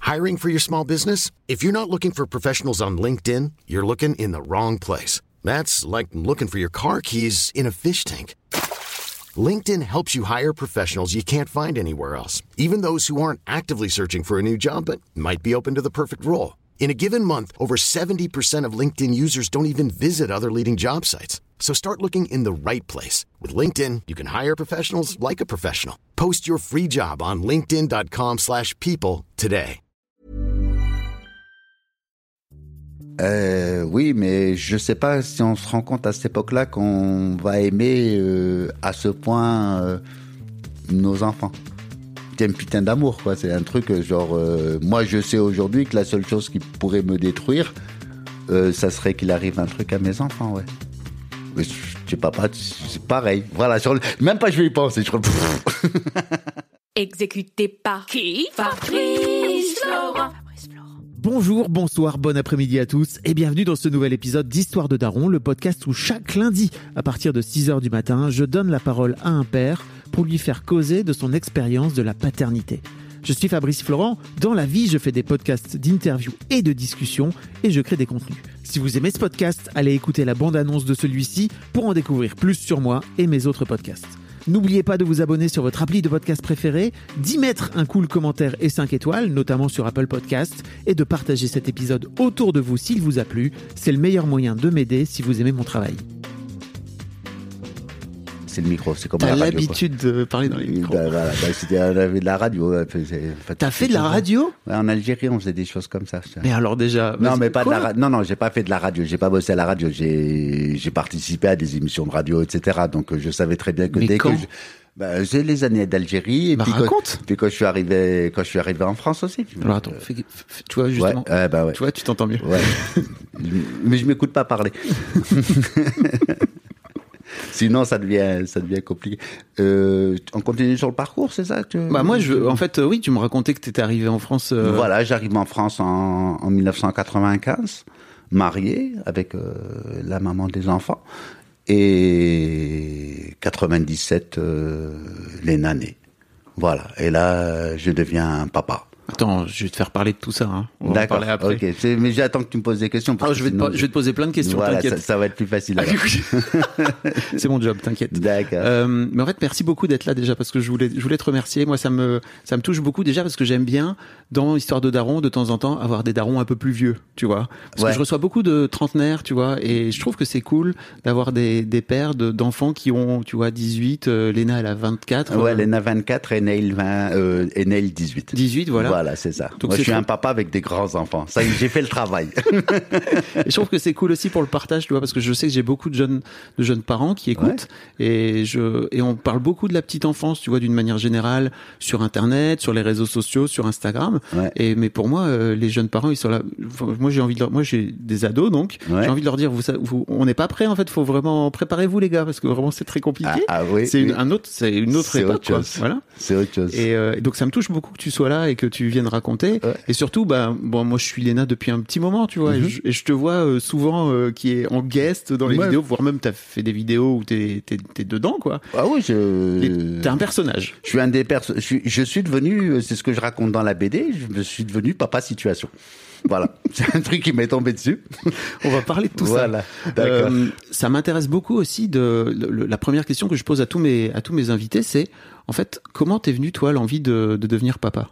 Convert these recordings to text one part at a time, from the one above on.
Hiring for your small business? If you're not looking for professionals on LinkedIn, you're looking in the wrong place. That's like looking for your car keys in a fish tank. LinkedIn helps you hire professionals you can't find anywhere else, even those who aren't actively searching for a new job but might be open to the perfect role. In a given month, over 70% of LinkedIn users don't even visit other leading job sites. So start looking in the right place. With LinkedIn, you can hire professionals like a professional. Post your free job on linkedin.com/people today. Oui, mais je sais pas si on se rend compte à cette époque-là qu'on va aimer à ce point nos enfants. C'est un putain d'amour, quoi. C'est un truc genre... moi, je sais aujourd'hui que la seule chose qui pourrait me détruire, ça serait qu'il arrive un truc à mes enfants, ouais. Mais je sais pas, c'est pareil. Voilà, même pas je vais y penser. Exécuté par qui? Fabrice Florent. Bonjour, bonsoir, bon après-midi à tous et bienvenue dans ce nouvel épisode d'Histoire de Daron, le podcast où chaque lundi, à partir de 6h du matin, je donne la parole à un père pour lui faire causer de son expérience de la paternité. Je suis Fabrice Florent, dans la vie je fais des podcasts d'interviews et de discussions et je crée des contenus. Si vous aimez ce podcast, allez écouter la bande-annonce de celui-ci pour en découvrir plus sur moi et mes autres podcasts. N'oubliez pas de vous abonner sur votre appli de podcast préféré, d'y mettre un cool commentaire et 5 étoiles, notamment sur Apple Podcasts, et de partager cet épisode autour de vous s'il vous a plu. C'est le meilleur moyen de m'aider si vous aimez mon travail. C'est le micro, c'est comme T'as la radio. l'habitude de parler dans les micros. Voilà, on avait de la radio. T'as fait de la radio? Ouais, en Algérie, on faisait des choses comme ça. Mais alors déjà... Non, mais pas de la radio. Non, j'ai pas fait de la radio. J'ai pas bossé à la radio. J'ai participé à des émissions de radio, etc. Donc, je savais très bien que mais dès quand? que j'ai les années d'Algérie. Et puis raconte. Puis quand je suis arrivé en France aussi. Alors attends, tu vois justement. Ouais, ouais. Tu vois, tu t'entends mieux. Ouais. Mais je m'écoute pas parler. Sinon, ça devient compliqué. On continue sur le parcours, c'est ça? Moi, en fait, oui, tu me racontais que tu étais arrivé en France. Voilà, j'arrive en France en 1995, marié avec la maman des enfants. Et 97, Léna naît. Voilà. Et là, je deviens papa. Attends, je vais te faire parler de tout ça. Hein. On va en parler après. Ok. Mais j'attends que tu me poses des questions. Je vais te poser plein de questions. Voilà, t'inquiète. ça va être plus facile. C'est mon job, t'inquiète. D'accord. Mais en fait, merci beaucoup d'être là déjà parce que je voulais te remercier. Moi, ça me touche beaucoup déjà parce que j'aime bien dans Histoire de Daron de temps en temps avoir des darons un peu plus vieux, tu vois. Parce que je reçois beaucoup de trentenaires, tu vois, et je trouve que c'est cool d'avoir des pères d'enfants qui ont, tu vois, 18. Léna, elle a 24. Ouais, Léna 24 et Neil 20 et Neil 18. 18, voilà. Voilà, c'est ça. Donc moi, je suis un papa avec des grands enfants. Ça, j'ai fait le travail. Et je trouve que c'est cool aussi pour le partage, tu vois, parce que je sais que j'ai beaucoup de jeunes parents qui écoutent, et on parle beaucoup de la petite enfance, tu vois, d'une manière générale, sur Internet, sur les réseaux sociaux, sur Instagram. Ouais. Mais pour moi, les jeunes parents, ils sont là. Moi, j'ai des ados, donc j'ai envie de leur dire, on n'est pas prêts, en fait. Faut vraiment préparez-vous, les gars, parce que vraiment c'est très compliqué. Oui. C'est une autre époque, quoi. Voilà. C'est autre chose. Et donc ça me touche beaucoup que tu sois là et que tu viennes raconter. Ouais. Et surtout, moi je suis Léna depuis un petit moment, tu vois, et je te vois souvent qui est en guest dans les vidéos, voire même t'as fait des vidéos où t'es dedans, quoi. Ah oui, t'es un personnage. Je suis un des je suis devenu, c'est ce que je raconte dans la BD, je suis devenu papa situation. Voilà, c'est un truc qui m'est tombé dessus. On va parler de tout ça. Voilà, d'accord. Ça m'intéresse beaucoup aussi la première question que je pose à tous mes invités, c'est en fait, comment t'es venu toi l'envie de devenir papa?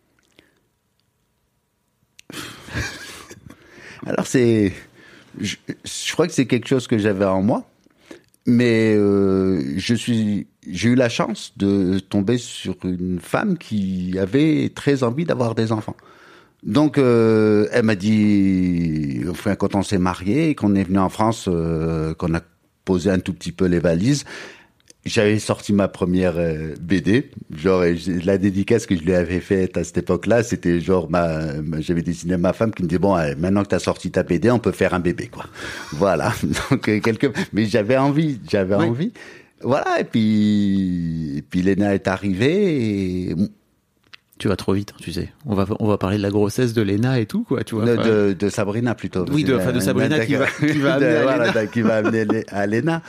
Alors je crois que c'est quelque chose que j'avais en moi, mais j'ai eu la chance de tomber sur une femme qui avait très envie d'avoir des enfants. Donc elle m'a dit, enfin, quand on s'est mariés, qu'on est venu en France, qu'on a posé un tout petit peu les valises, j'avais sorti ma première BD, genre la dédicace que je lui avais faite à cette époque-là, c'était genre j'avais dessiné ma femme qui me dit bon, maintenant que t'as sorti ta BD, on peut faire un bébé, quoi. Voilà. Donc mais j'avais envie. Voilà. Et puis Léna est arrivée et tu vas trop vite, tu sais. On va parler de la grossesse de Léna et tout, quoi, tu vois. De Sabrina plutôt. Oui, de Sabrina qui va amener qui va amener à Léna.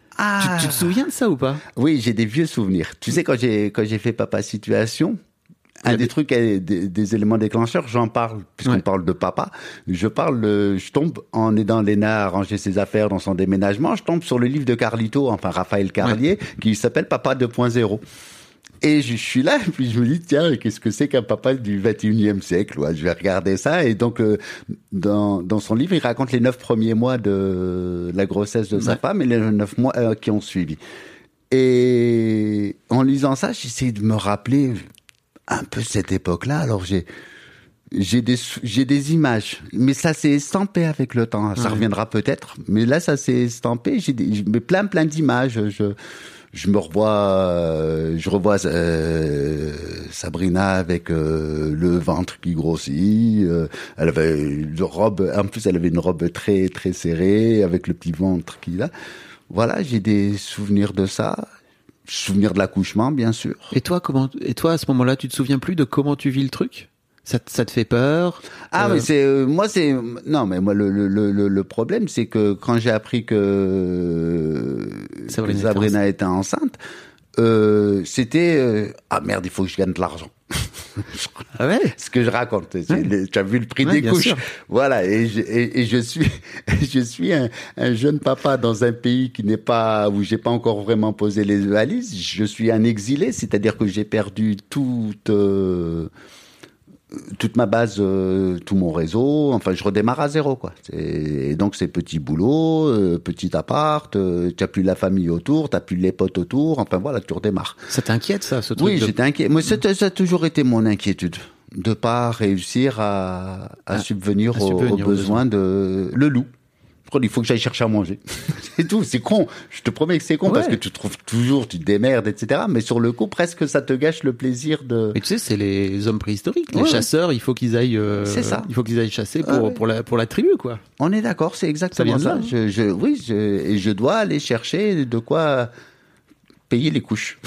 Tu te souviens de ça ou pas? Oui, j'ai des vieux souvenirs. Tu sais, quand j'ai fait Papa Situation, Un des trucs, des éléments déclencheurs, j'en parle, puisqu'on parle de papa. Je tombe, en aidant Léna à ranger ses affaires dans son déménagement, je tombe sur le livre de Carlito, enfin Raphaël Carlier, qui s'appelle Papa 2.0. Et je suis là, et puis je me dis, tiens, qu'est-ce que c'est qu'un papa du 21e siècle? Ouais, je vais regarder ça. Et donc, dans son livre, il raconte les 9 premiers mois de la grossesse de sa femme et les 9 mois qui ont suivi. Et en lisant ça, j'essaie de me rappeler un peu cette époque-là. Alors, j'ai des images, mais ça s'est estampé avec le temps. Ça reviendra peut-être, mais là, ça s'est estampé. J'ai plein d'images. Je revois Sabrina avec le ventre qui grossit. Elle avait une robe, en plus elle avait une robe très très serrée avec le petit ventre qui là. Voilà, j'ai des souvenirs de ça, souvenirs de l'accouchement bien sûr. Et toi à ce moment-là, tu te souviens plus de comment tu vis le truc? Ça te fait peur? Ah mais moi le problème c'est que quand j'ai appris que Sabrina était enceinte, c'était ah merde, il faut que je gagne de l'argent. Ah ouais? Ce que je raconte, tu as vu le prix des couches. Sûr. Voilà, et je suis un jeune papa dans un pays où j'ai pas encore vraiment posé les valises. Je suis un exilé, c'est-à-dire que j'ai perdu toute ma base, tout mon réseau, enfin je redémarre à zéro quoi. Et donc c'est petit boulot, petit appart, t'as plus la famille autour, t'as plus les potes autour, enfin voilà, tu redémarres. Ça t'inquiète ça, ce truc? Oui, j'étais inquiet. Moi ça a toujours été mon inquiétude, de pas réussir à subvenir aux besoins de le loup. Il faut que j'aille chercher à manger. C'est tout, c'est con. Je te promets que c'est con parce que tu trouves toujours, tu te démerdes, etc. Mais sur le coup, presque ça te gâche le plaisir de... Mais tu sais, c'est les hommes préhistoriques. Les chasseurs, il faut qu'ils aillent, c'est ça. Il faut qu'ils aillent chasser pour la tribu, quoi. On est d'accord, c'est exactement ça. Et je dois aller chercher de quoi payer les couches.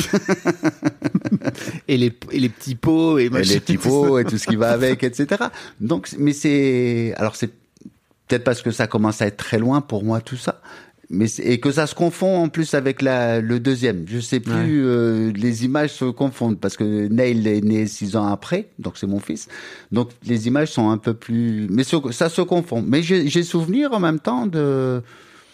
et les petits pots et les petits pots et tout ce qui va avec, etc. Donc, mais c'est peut-être parce que ça commence à être très loin pour moi tout ça, et que ça se confond en plus avec le deuxième. Je sais plus, les images se confondent parce que Neil est né 6 ans après, donc c'est mon fils. Donc les images sont un peu plus, mais ça se confond. Mais j'ai souvenir en même temps de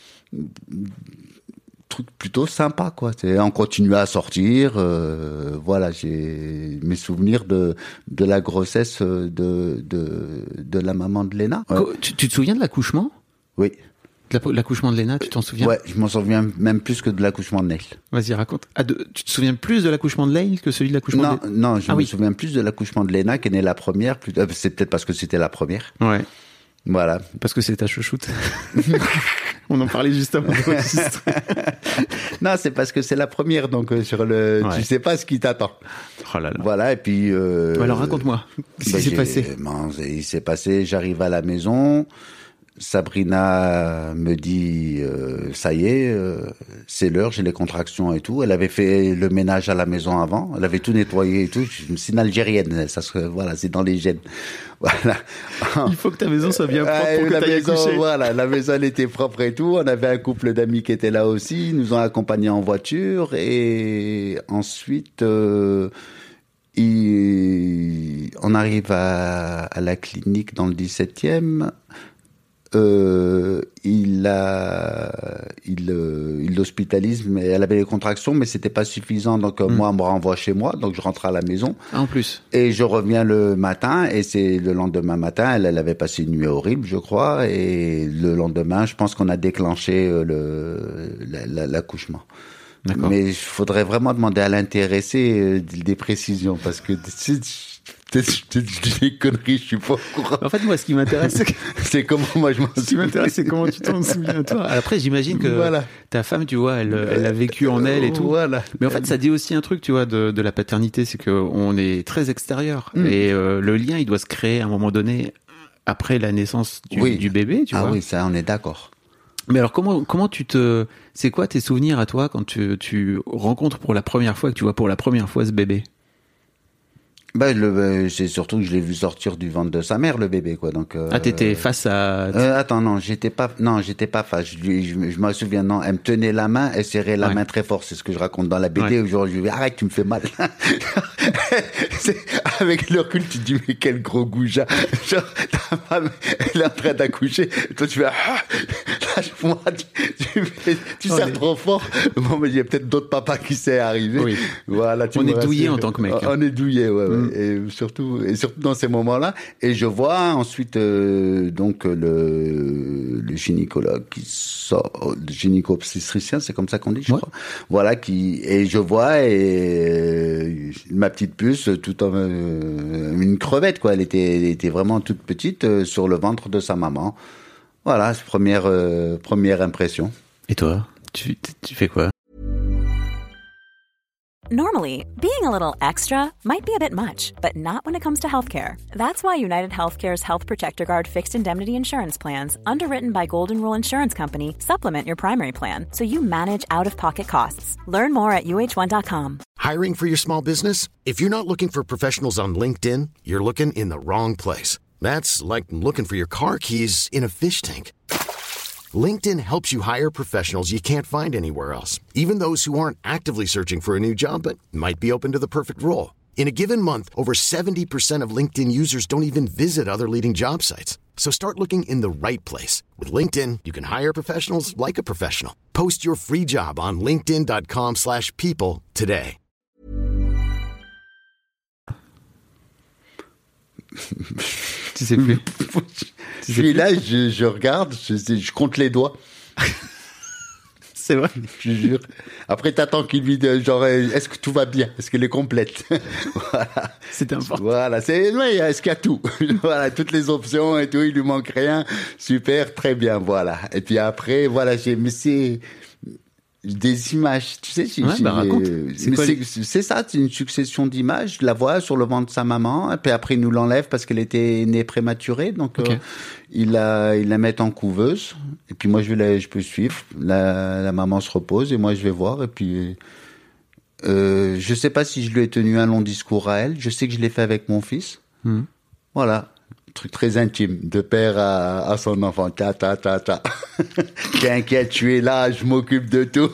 trucs plutôt sympas quoi. On continue à sortir, voilà. J'ai mes souvenirs de la grossesse de la maman de Léna. Tu te souviens de l'accouchement? Oui. L'accouchement de Léna, tu t'en souviens? Ouais, je m'en souviens même plus que de l'accouchement de Neil. Vas-y, raconte. Tu te souviens plus de l'accouchement de Neil que celui de l'accouchement de... Non, je me souviens plus de l'accouchement de Léna qui est née la première. C'est peut-être parce que c'était la première. Ouais. Voilà. Parce que c'est ta chouchoute. On en parlait juste avant d'enregistrer. Non, c'est parce que c'est la première, donc tu sais pas ce qui t'attend. Oh là là. Voilà, et puis... alors raconte-moi, qu'est-ce qui s'est passé? Il s'est passé, j'arrive à la maison, Sabrina me dit, ça y est, c'est l'heure, j'ai les contractions et tout. Elle avait fait le ménage à la maison avant, elle avait tout nettoyé et tout. C'est une Algérienne, voilà, c'est dans les gènes. Voilà. Il faut que ta maison soit bien propre pour que t'ailles accoucher. Voilà, la maison elle était propre et tout. On avait un couple d'amis qui étaient là aussi, ils nous ont accompagnés en voiture et ensuite on arrive à la clinique dans le 17e. Il l'hospitalise, mais elle avait les contractions, mais c'était pas suffisant, donc moi on me renvoie chez moi, donc je rentre à la maison. En plus. Et je reviens le matin, et c'est le lendemain matin, elle avait passé une nuit horrible, je crois, et le lendemain, je pense qu'on a déclenché l'accouchement. D'accord. Mais il faudrait vraiment demander à l'intéressé des précisions, parce que peut-être des conneries, je suis pas au courant. En fait, moi, ce qui m'intéresse, c'est comment moi je m'en souviens. Ce qui m'intéresse, c'est comment tu t'en souviens, toi. Après, j'imagine que ta femme, tu vois, elle a vécu en elle et tout. Voilà. Mais en fait, ça dit aussi un truc, tu vois, de la paternité, c'est que on est très extérieur. Et le lien, il doit se créer à un moment donné après la naissance du bébé, tu vois. Ah oui, ça, on est d'accord. Mais alors, comment c'est quoi tes souvenirs à toi quand tu rencontres pour la première fois, que tu vois pour la première fois ce bébé? C'est surtout que je l'ai vu sortir du ventre de sa mère, le bébé, quoi. Donc, t'étais face à... attends, non, j'étais pas face. Je me souviens, non, elle me tenait la main, elle serrait la main très fort. C'est ce que je raconte dans la BD. Aujourd'hui, je lui dis, arrête, tu me fais mal. Avec le recul, tu te dis, mais quel gros goujat. Genre, ta femme, elle est en train d'accoucher. Et toi, tu fais, lâche-moi, tu serres trop fort. Bon, mais il y a peut-être d'autres papas qui s'est arrivé. Oui. Voilà, on est douillé en tant que mec. On est douillé, ouais. Et surtout dans ces moments-là. Et je vois ensuite donc le gynécologue qui sort, le gynéco-obstétricien, c'est comme ça qu'on dit, je crois. Voilà et je vois ma petite puce tout en une crevette, quoi. Elle était vraiment toute petite sur le ventre de sa maman. Voilà, première impression. Et toi, tu fais quoi? Normally, being a little extra might be a bit much, but not when it comes to healthcare. That's why United Healthcare's Health Protector Guard fixed indemnity insurance plans, underwritten by Golden Rule Insurance Company, supplement your primary plan so you manage out-of-pocket costs. Learn more at uh1.com. Hiring for your small business? If you're not looking for professionals on LinkedIn, you're looking in the wrong place. That's like looking for your car keys in a fish tank. LinkedIn helps you hire professionals you can't find anywhere else, even those who aren't actively searching for a new job but might be open to the perfect role. In a given month, over 70% of LinkedIn users don't even visit other leading job sites. So start looking in the right place. With LinkedIn, you can hire professionals like a professional. Post your free job on linkedin.com/people today. Tu sais plus. Je suis là, je regarde, je compte les doigts. C'est vrai. Je jure. Après, t'attends qu'il lui dise, genre, est-ce que tout va bien? Est-ce qu'elle est complète? Voilà. C'est important. Voilà, est-ce qu'il y a tout? Voilà, toutes les options et tout, il lui manque rien. Super, très bien, voilà. Et puis après, voilà, mais c'est des images, tu sais. Raconte. C'est ça, c'est une succession d'images. Je la vois sur le ventre de sa maman, et puis après, il nous l'enlève parce qu'elle était née prématurée, donc il la met en couveuse. Et puis moi, je peux suivre. La maman se repose et moi, je vais voir. Et puis, je sais pas si je lui ai tenu un long discours à elle. Je sais que je l'ai fait avec mon fils. Voilà. Truc très intime, de père à son enfant. T'inquiète, tu es là, je m'occupe de tout.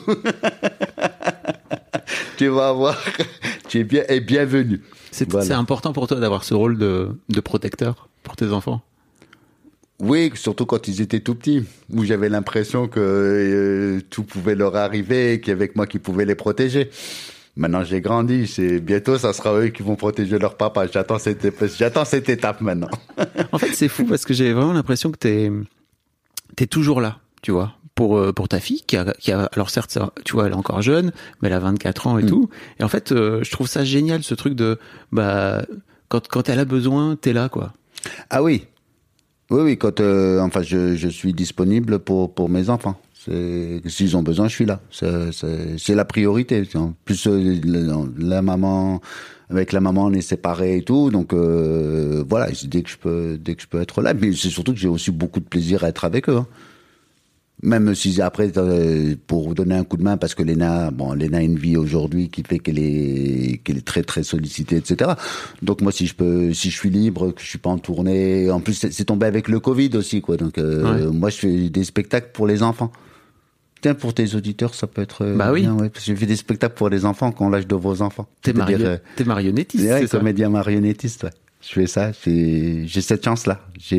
Tu vas voir, tu es bien et bienvenue. C'est important pour toi d'avoir ce rôle de protecteur pour tes enfants? Oui, surtout quand ils étaient tout petits, où j'avais l'impression que tout pouvait leur arriver et qu'il y avait que moi qui pouvais les protéger. Maintenant, j'ai grandi. Bientôt, ça sera eux qui vont protéger leur papa. J'attends cette étape maintenant. En fait, c'est fou parce que j'ai vraiment l'impression que t'es toujours là, tu vois, pour ta fille qui a, alors certes, tu vois, elle est encore jeune, mais elle a 24 ans et tout. Et en fait, je trouve ça génial, ce truc de, quand elle a besoin, t'es là, quoi. Ah oui. Oui, quand, je suis disponible pour mes enfants. S'ils ont besoin, je suis là. C'est la priorité. En plus, la maman, avec la maman, on est séparés et tout. Donc, voilà, dès que je peux être là. Mais c'est surtout que j'ai aussi beaucoup de plaisir à être avec eux. Hein. Même si après, pour vous donner un coup de main, parce que Léna a une vie aujourd'hui qui fait qu'elle est très très sollicitée, etc. Donc moi, si je suis libre, que je suis pas en tournée, en plus c'est tombé avec le Covid aussi, quoi. Donc moi, je fais des spectacles pour les enfants. Tiens, pour tes auditeurs, ça peut être bien, ouais, parce que je fais des spectacles pour les enfants quand l'âge de vos enfants. T'es marionnettiste, c'est ça? Comédien marionnettiste, ouais. Je fais ça, j'ai cette chance-là.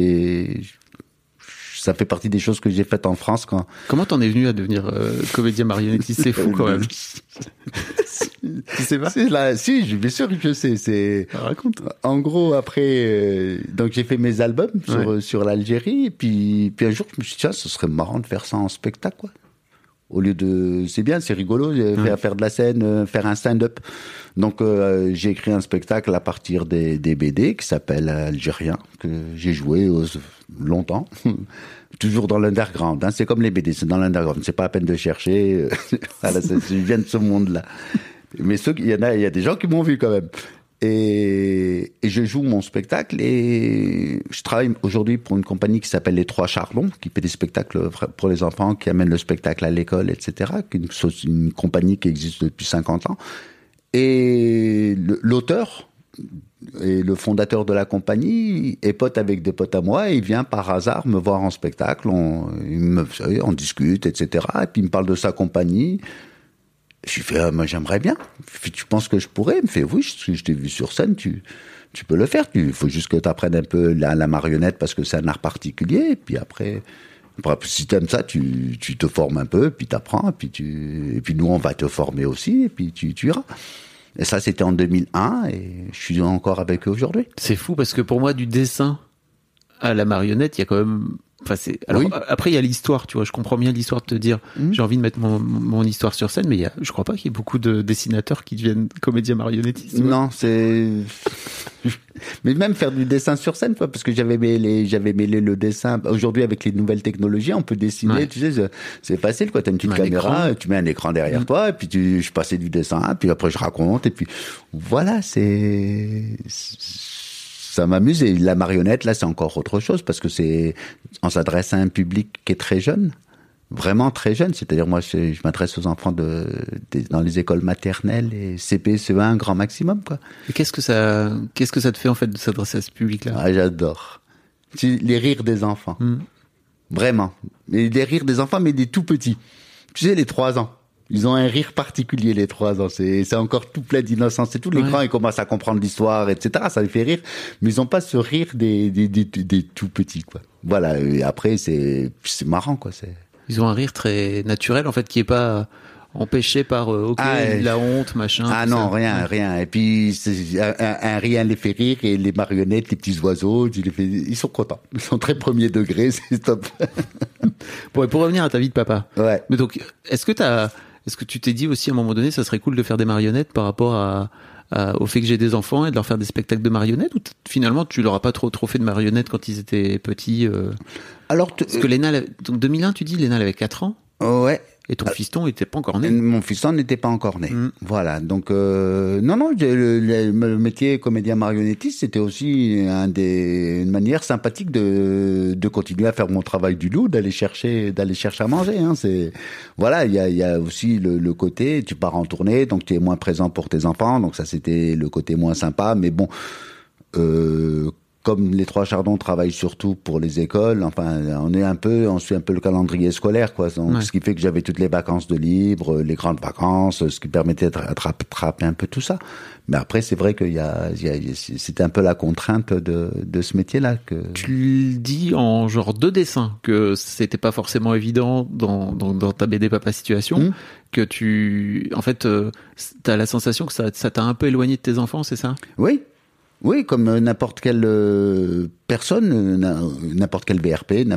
Ça fait partie des choses que j'ai faites en France. Comment t'en es venu à devenir comédien marionnettiste? C'est fou quand même. Tu sais pas? Si, bien sûr que je sais. Raconte. En gros, après, donc j'ai fait mes albums sur l'Algérie, et puis un jour je me suis dit, tiens, ce serait marrant de faire ça en spectacle, quoi. Au lieu c'est bien, c'est rigolo, faire de la scène, faire un stand-up. Donc j'ai écrit un spectacle à partir des BD qui s'appelle Algérien, que j'ai joué longtemps. Toujours dans l'underground, hein. C'est comme les BD, c'est dans l'underground, c'est pas la peine de chercher. Voilà, je viens de ce monde-là. Mais il y a des gens qui m'ont vu quand même. Et je joue mon spectacle et je travaille aujourd'hui pour une compagnie qui s'appelle Les Trois Chardons, qui fait des spectacles pour les enfants, qui amène le spectacle à l'école, etc. Une compagnie qui existe depuis 50 ans. Et l'auteur Et le fondateur de la compagnie est pote avec des potes à moi et il vient par hasard me voir en spectacle. On discute, etc. Et puis il me parle de sa compagnie. Je lui fais, moi j'aimerais bien. Tu penses que je pourrais? Il me fait, oui, je t'ai vu sur scène, tu peux le faire. Il faut juste que tu apprennes un peu la marionnette parce que c'est un art particulier. Et puis après si tu aimes ça, tu te formes un peu, puis tu apprends, et puis nous on va te former aussi, et puis tu iras. Et ça, c'était en 2001, et je suis encore avec eux aujourd'hui. C'est fou, parce que pour moi, du dessin à la marionnette, il y a quand même... Enfin, alors, oui. Après, il y a l'histoire, tu vois. Je comprends bien l'histoire de te dire, j'ai envie de mettre mon histoire sur scène, mais je crois pas qu'il y ait beaucoup de dessinateurs qui deviennent comédiens marionnettistes. Non, c'est... Mais même faire du dessin sur scène, quoi, parce que j'avais mêlé le dessin. Aujourd'hui, avec les nouvelles technologies, on peut dessiner, ouais. Tu sais, c'est facile, quoi. T'as une petite caméra, tu mets un écran derrière toi, et puis je passais du dessin, puis après je raconte, et puis voilà, ça m'amuse. Et la marionnette, là, c'est encore autre chose, parce que on s'adresse à un public qui est très jeune. Vraiment très jeune. C'est-à-dire, moi, je m'adresse aux enfants dans les écoles maternelles et CP, CE1, grand maximum, quoi. Et qu'est-ce que ça te fait, en fait, de s'adresser à ce public-là? Ah, j'adore. Les rires des enfants. Vraiment. Mais les rires des enfants, mais des tout petits. Tu sais, les 3 ans. Ils ont un rire particulier, les 3 ans. C'est encore tout plein d'innocence. C'est tout. Les grands, ils commencent à comprendre l'histoire, etc. Ça les fait rire. Mais ils ont pas ce rire des tout petits, quoi. Voilà. Et après, c'est marrant, quoi. Ils ont un rire très naturel, en fait, qui est pas empêché par la honte, machin. Ah non, ça. Rien. Et puis un rien les fait rire, et les marionnettes, les petits oiseaux, ils sont contents. Ils sont très premier degré, c'est top. Pour revenir à ta vie de papa. Ouais. Mais donc, est-ce que tu t'es dit aussi à un moment donné, ça serait cool de faire des marionnettes par rapport au fait que j'ai des enfants et de leur faire des spectacles de marionnettes, ou finalement tu leur as pas trop fait de marionnettes quand ils étaient petits? Alors, parce que Léna, donc 2001, tu dis, Léna elle avait 4 ans. Ouais. Et ton fiston n'était pas encore né. Mon fiston n'était pas encore né. Voilà. Donc non, le métier comédien marionnettiste, c'était aussi une manière sympathique de continuer à faire mon travail du loup, d'aller chercher à manger. Hein. Voilà, il y a aussi le côté, tu pars en tournée, donc tu es moins présent pour tes enfants, donc ça c'était le côté moins sympa. Mais bon. Comme les 3 Chardons travaillent surtout pour les écoles, enfin, on suit un peu le calendrier scolaire, quoi. Donc, ce qui fait que j'avais toutes les vacances de libre, les grandes vacances, ce qui permettait de rattraper un peu tout ça. Mais après, c'est vrai que c'était un peu la contrainte de ce métier-là. Tu le dis en genre 2 dessins, que c'était pas forcément évident dans ta BD Papa Situation, que en fait, t'as la sensation que ça t'a un peu éloigné de tes enfants, c'est ça? Oui, comme n'importe quelle personne, n'importe quel BRP,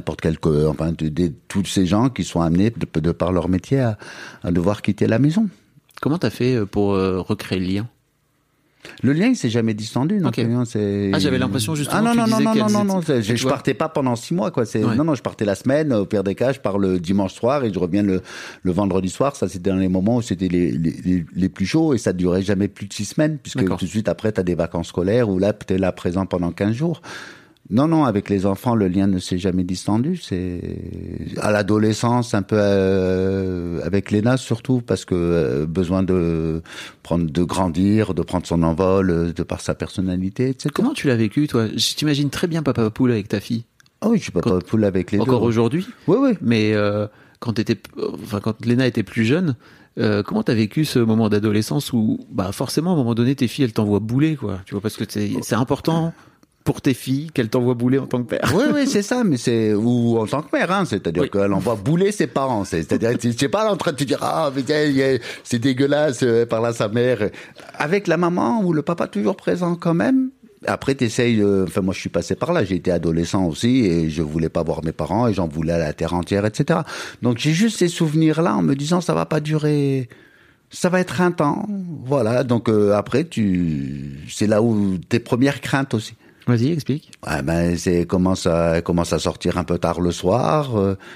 tous ces gens qui sont amenés de par leur métier à devoir quitter la maison. Comment t'as fait pour recréer le lien? Le lien, il s'est jamais distendu. Okay. J'avais l'impression justement. Non. Je partais pas pendant 6 mois, quoi. Non, je partais la semaine. Au pire des cas, je pars le dimanche soir et je reviens le vendredi soir. Ça, c'était dans les moments où c'était les plus chauds, et ça durait jamais plus de 6 semaines, puisque tout de suite après, t'as des vacances scolaires où là, t'es là présent pendant 15 jours. Non, avec les enfants, le lien ne s'est jamais distendu. C'est à l'adolescence, un peu avec Léna surtout, parce que besoin de grandir, de prendre son envol, de par sa personnalité, etc. Comment tu l'as vécu, toi? Je t'imagine très bien papa poule avec ta fille. Ah oui, je suis papa poule avec les deux. Encore aujourd'hui? Oui. Mais quand Léna était plus jeune, comment t'as vécu ce moment d'adolescence où, forcément, à un moment donné, tes filles, elles t'envoient bouler, quoi. Tu vois, parce que c'est important pour tes filles qu'elles t'envoient bouler en tant que père. Oui, c'est ça, mais ou en tant que mère, hein. C'est-à-dire qu'elle envoie bouler ses parents. C'est-à-dire, c'est pas là en train de te dire, mais c'est dégueulasse, par là sa mère. Avec la maman ou le papa toujours présent quand même. Après, t'essayes, moi, je suis passé par là. J'ai été adolescent aussi et je voulais pas voir mes parents et j'en voulais à la terre entière, etc. Donc, j'ai juste ces souvenirs-là en me disant, ça va pas durer. Ça va être un temps. Voilà. Donc, après, c'est là où tes premières craintes aussi. Vas-y, explique. Commence à sortir un peu tard le soir,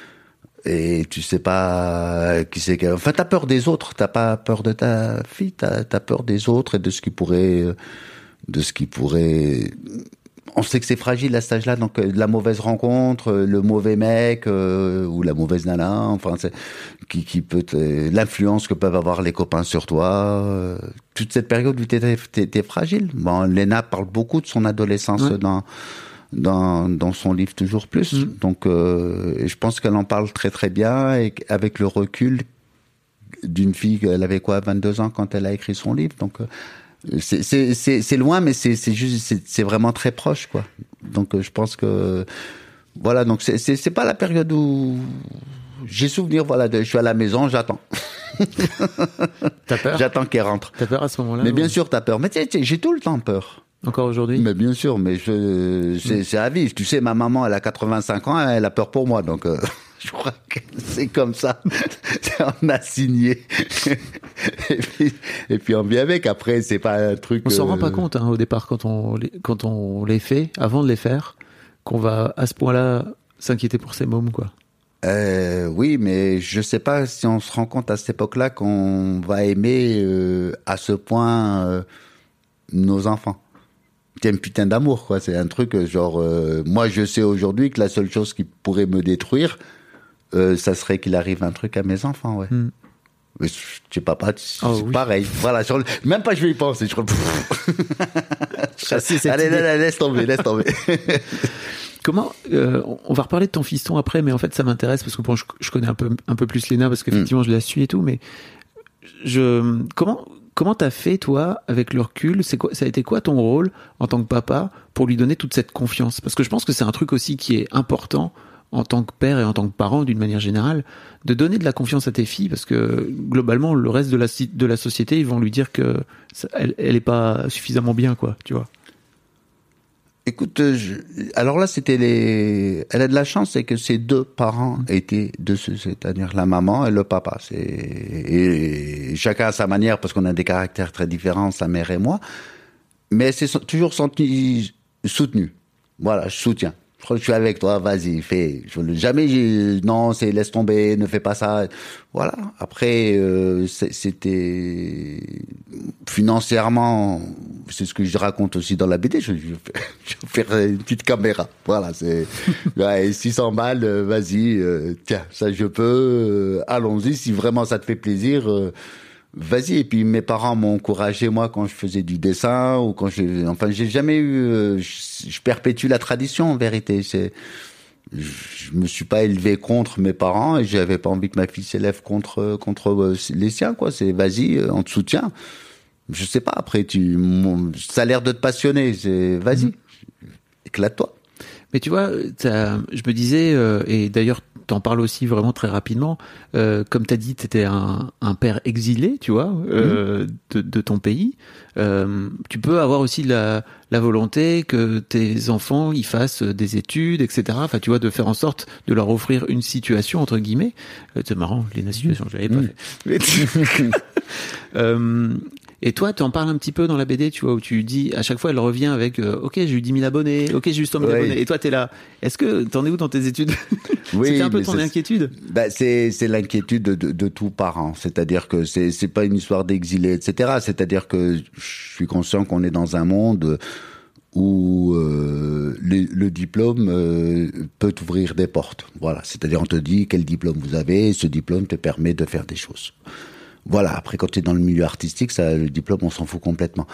et tu sais pas qui c'est qu'elle. Enfin, t'as peur des autres. T'as pas peur de ta fille. T'as peur des autres et de ce qui pourrait on sait que c'est fragile à cet âge-là, donc la mauvaise rencontre, le mauvais mec ou la mauvaise nana, enfin, qui peut l'influence que peuvent avoir les copains sur toi, toute cette période où t'es fragile. Bon, Léna parle beaucoup de son adolescence dans son livre Toujours Plus, donc je pense qu'elle en parle très très bien, et avec le recul d'une fille, elle avait 22 ans quand elle a écrit son livre, donc c'est loin, mais c'est vraiment très proche, quoi. Donc je pense que voilà, donc c'est pas la période où j'ai souvenir, voilà, je suis à la maison, j'attends. T'as peur? J'attends qu'elle rentre. T'as peur à ce moment-là? Mais bien sûr, t'as peur. Mais tu sais, j'ai tout le temps peur. Encore aujourd'hui? Mais bien sûr, mais c'est à vivre. Tu sais, ma maman, elle a 85 ans, elle a peur pour moi, donc je crois que c'est comme ça. On a signé. et puis on vit avec. Après, c'est pas un truc. On s'en rend pas compte, hein, au départ, quand on les fait, avant de les faire, qu'on va à ce point-là s'inquiéter pour ses mômes, quoi. Oui, mais je sais pas si on se rend compte à cette époque-là qu'on va aimer à ce point nos enfants. C'est un putain d'amour, quoi. C'est un truc genre. Moi, je sais aujourd'hui que la seule chose qui pourrait me détruire, ça serait qu'il arrive un truc à mes enfants, ouais. Je sais pas, c'est pareil. Voilà, même pas je vais y penser. Allez, laisse tomber. Comment on va reparler de ton fiston après, mais en fait ça m'intéresse parce que bon, je connais un peu plus Léna parce qu'effectivement je la suis et tout, mais comment t'as fait toi avec le recul? Ça a été quoi ton rôle en tant que papa pour lui donner toute cette confiance? Parce que je pense que c'est un truc aussi qui est important en tant que père et en tant que parent d'une manière générale, de donner de la confiance à tes filles, parce que globalement le reste de la société ils vont lui dire que elle est pas suffisamment bien, quoi, tu vois. Écoute, alors là, elle a de la chance, c'est que ses deux parents étaient dessus, c'est-à-dire la maman et le papa. Et chacun à sa manière, parce qu'on a des caractères très différents, sa mère et moi. Mais elle s'est toujours sentie soutenue. Voilà, je soutiens. Je suis avec toi, vas-y, fais. Non, laisse tomber, ne fais pas ça. Voilà. Après, c'était financièrement, c'est ce que je raconte aussi dans la BD. Je vais faire une petite caméra. Voilà, c'est 600 balles, vas-y, tiens, ça je peux. Allons-y, si vraiment ça te fait plaisir. Vas-y. Et puis mes parents m'ont encouragé, moi, quand je faisais du dessin ou j'ai jamais eu. Je perpétue la tradition, en vérité. Je me suis pas élevé contre mes parents et j'avais pas envie que ma fille s'élève contre les siens, quoi. C'est vas-y, on te soutient. Je sais pas. Après, ça a l'air de te passionner. C'est vas-y, éclate-toi. Mais tu vois, je me disais, et d'ailleurs t'en parles aussi vraiment très rapidement, comme t'as dit, t'étais un père exilé, tu vois, de ton pays. Tu peux avoir aussi la volonté que tes enfants ils fassent des études, etc. Enfin, tu vois, de faire en sorte de leur offrir une situation entre guillemets. C'est marrant, Léna, situation, je l'avais pas fait. Et toi, tu en parles un petit peu dans la BD, tu vois, où tu dis, à chaque fois, elle revient avec ok, j'ai eu 10 000 abonnés, ok, j'ai eu 100 000 abonnés. Et toi, t'es là. Est-ce que t'en es où dans tes études? Oui, c'était un peu ton inquiétude? C'est l'inquiétude de tout parent. C'est-à-dire que c'est pas une histoire d'exilé, etc. C'est-à-dire que je suis conscient qu'on est dans un monde où le diplôme peut t'ouvrir des portes. Voilà. C'est-à-dire, on te dit quel diplôme vous avez, et ce diplôme te permet de faire des choses. Voilà, après quand tu es dans le milieu artistique, ça, le diplôme, on s'en fout complètement.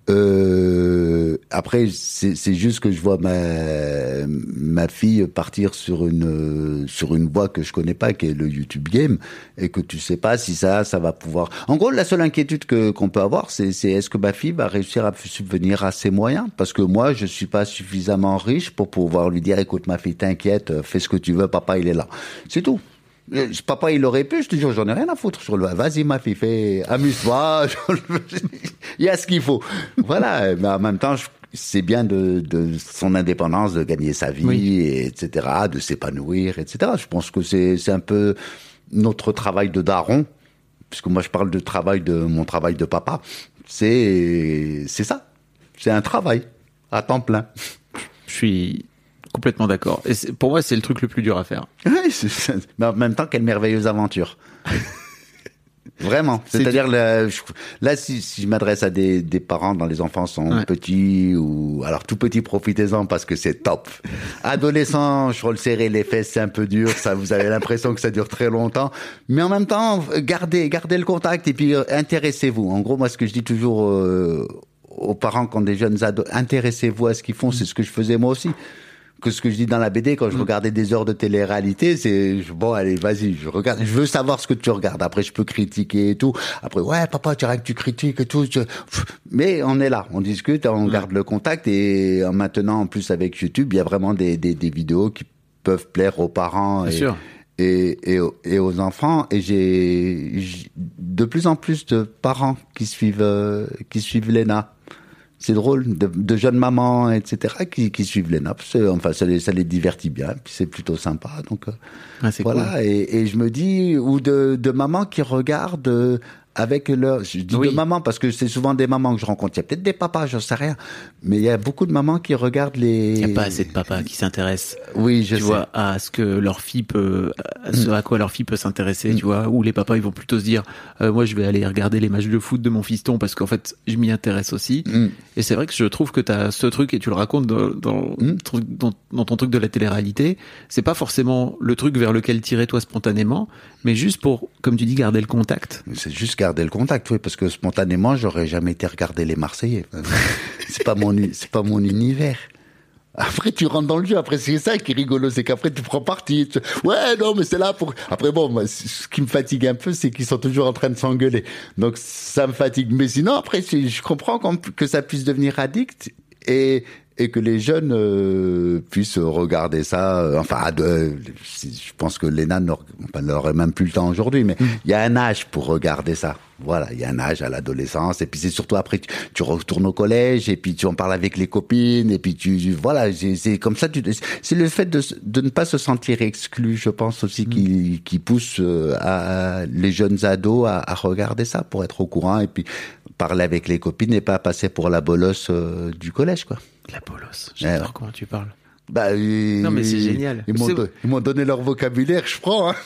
Après, c'est juste que je vois ma fille partir sur une voie que je connais pas, qui est le YouTube Game, et que tu sais pas si ça va pouvoir. En gros, la seule inquiétude qu'on peut avoir, c'est est-ce que ma fille va réussir à subvenir à ses moyens? Parce que moi, je suis pas suffisamment riche pour pouvoir lui dire, écoute, ma fille, t'inquiète, fais ce que tu veux, papa, il est là. C'est tout. Papa, il aurait pu, je te jure, j'en ai rien à foutre sur le. Vas-y, ma fille, amuse-toi. Il y a ce qu'il faut. Voilà. Mais en même temps, c'est bien de son indépendance, de gagner sa vie, etc., de s'épanouir, etc. Je pense que c'est un peu notre travail de daron, puisque moi, je parle de mon travail de papa. C'est ça. C'est un travail à temps plein. Je suis complètement d'accord. Et pour moi, c'est le truc le plus dur à faire. Oui, mais en même temps, quelle merveilleuse aventure. Vraiment. C'est-à-dire, là, si je m'adresse à des parents dont les enfants sont petits ou, alors tout petits, profitez-en parce que c'est top. Adolescents, je le serrer les fesses, c'est un peu dur. Ça, vous avez l'impression que ça dure très longtemps. Mais en même temps, gardez le contact et puis intéressez-vous. En gros, moi, ce que je dis toujours aux parents quand des jeunes ados, intéressez-vous à ce qu'ils font. C'est ce que je faisais moi aussi. Que ce que je dis dans la BD, quand je regardais des heures de télé-réalité, c'est, bon, allez, vas-y, je regarde, je veux savoir ce que tu regardes. Après, je peux critiquer et tout. Après, ouais, papa, tu dirais que tu critiques et tout. Mais on est là, on discute, on garde le contact et maintenant, en plus, avec YouTube, il y a vraiment des vidéos qui peuvent plaire aux parents et aux enfants. Et j'ai de plus en plus de parents qui suivent Léna. C'est drôle, de jeunes mamans, etc., qui suivent les nappes. Enfin, ça les divertit bien, puis c'est plutôt sympa. Donc, voilà. Cool. Et je me dis, ou de mamans qui regardent avec leur... Je dis de mamans parce que c'est souvent des mamans que je rencontre. Il y a peut-être des papas, j'en sais rien. Mais il y a beaucoup de mamans qui regardent les... Il n'y a pas assez de papas qui s'intéressent. Oui, je sais. Tu vois, à ce que leur fille peut... à quoi leur fille peut s'intéresser, tu vois. Ou les papas, ils vont plutôt se dire, moi, je vais aller regarder les matchs de foot de mon fiston parce qu'en fait, je m'y intéresse aussi. Et c'est vrai que je trouve que t'as ce truc, et tu le racontes dans ton truc de la télé-réalité. C'est pas forcément le truc vers lequel tirer toi spontanément, mais juste pour, comme tu dis, garder le contact. C'est juste garder le contact, oui, parce que spontanément, j'aurais jamais été regarder les Marseillais. C'est pas mon univers. Après, tu rentres dans le jeu. Après, c'est ça qui est rigolo, c'est qu'après, tu prends parti. Ouais, non, mais c'est là pour... Après, bon, moi, ce qui me fatigue un peu, c'est qu'ils sont toujours en train de s'engueuler. Donc, ça me fatigue. Mais sinon, après, je comprends que ça puisse devenir addict et que les jeunes puissent regarder ça. Enfin, je pense que Léna n'aurait même plus le temps aujourd'hui, mais il y a un âge pour regarder ça. Voilà, il y a un âge à l'adolescence, et puis c'est surtout après tu retournes au collège, et puis tu en parles avec les copines, et puis voilà, c'est comme ça. C'est le fait de ne pas se sentir exclu, je pense aussi, qui pousse les jeunes ados à regarder ça pour être au courant, et puis parler avec les copines et pas passer pour la bolosse du collège, quoi. La bolosse, j'adore comment tu parles. Non, mais c'est génial. Ils m'ont donné leur vocabulaire, je prends. Hein.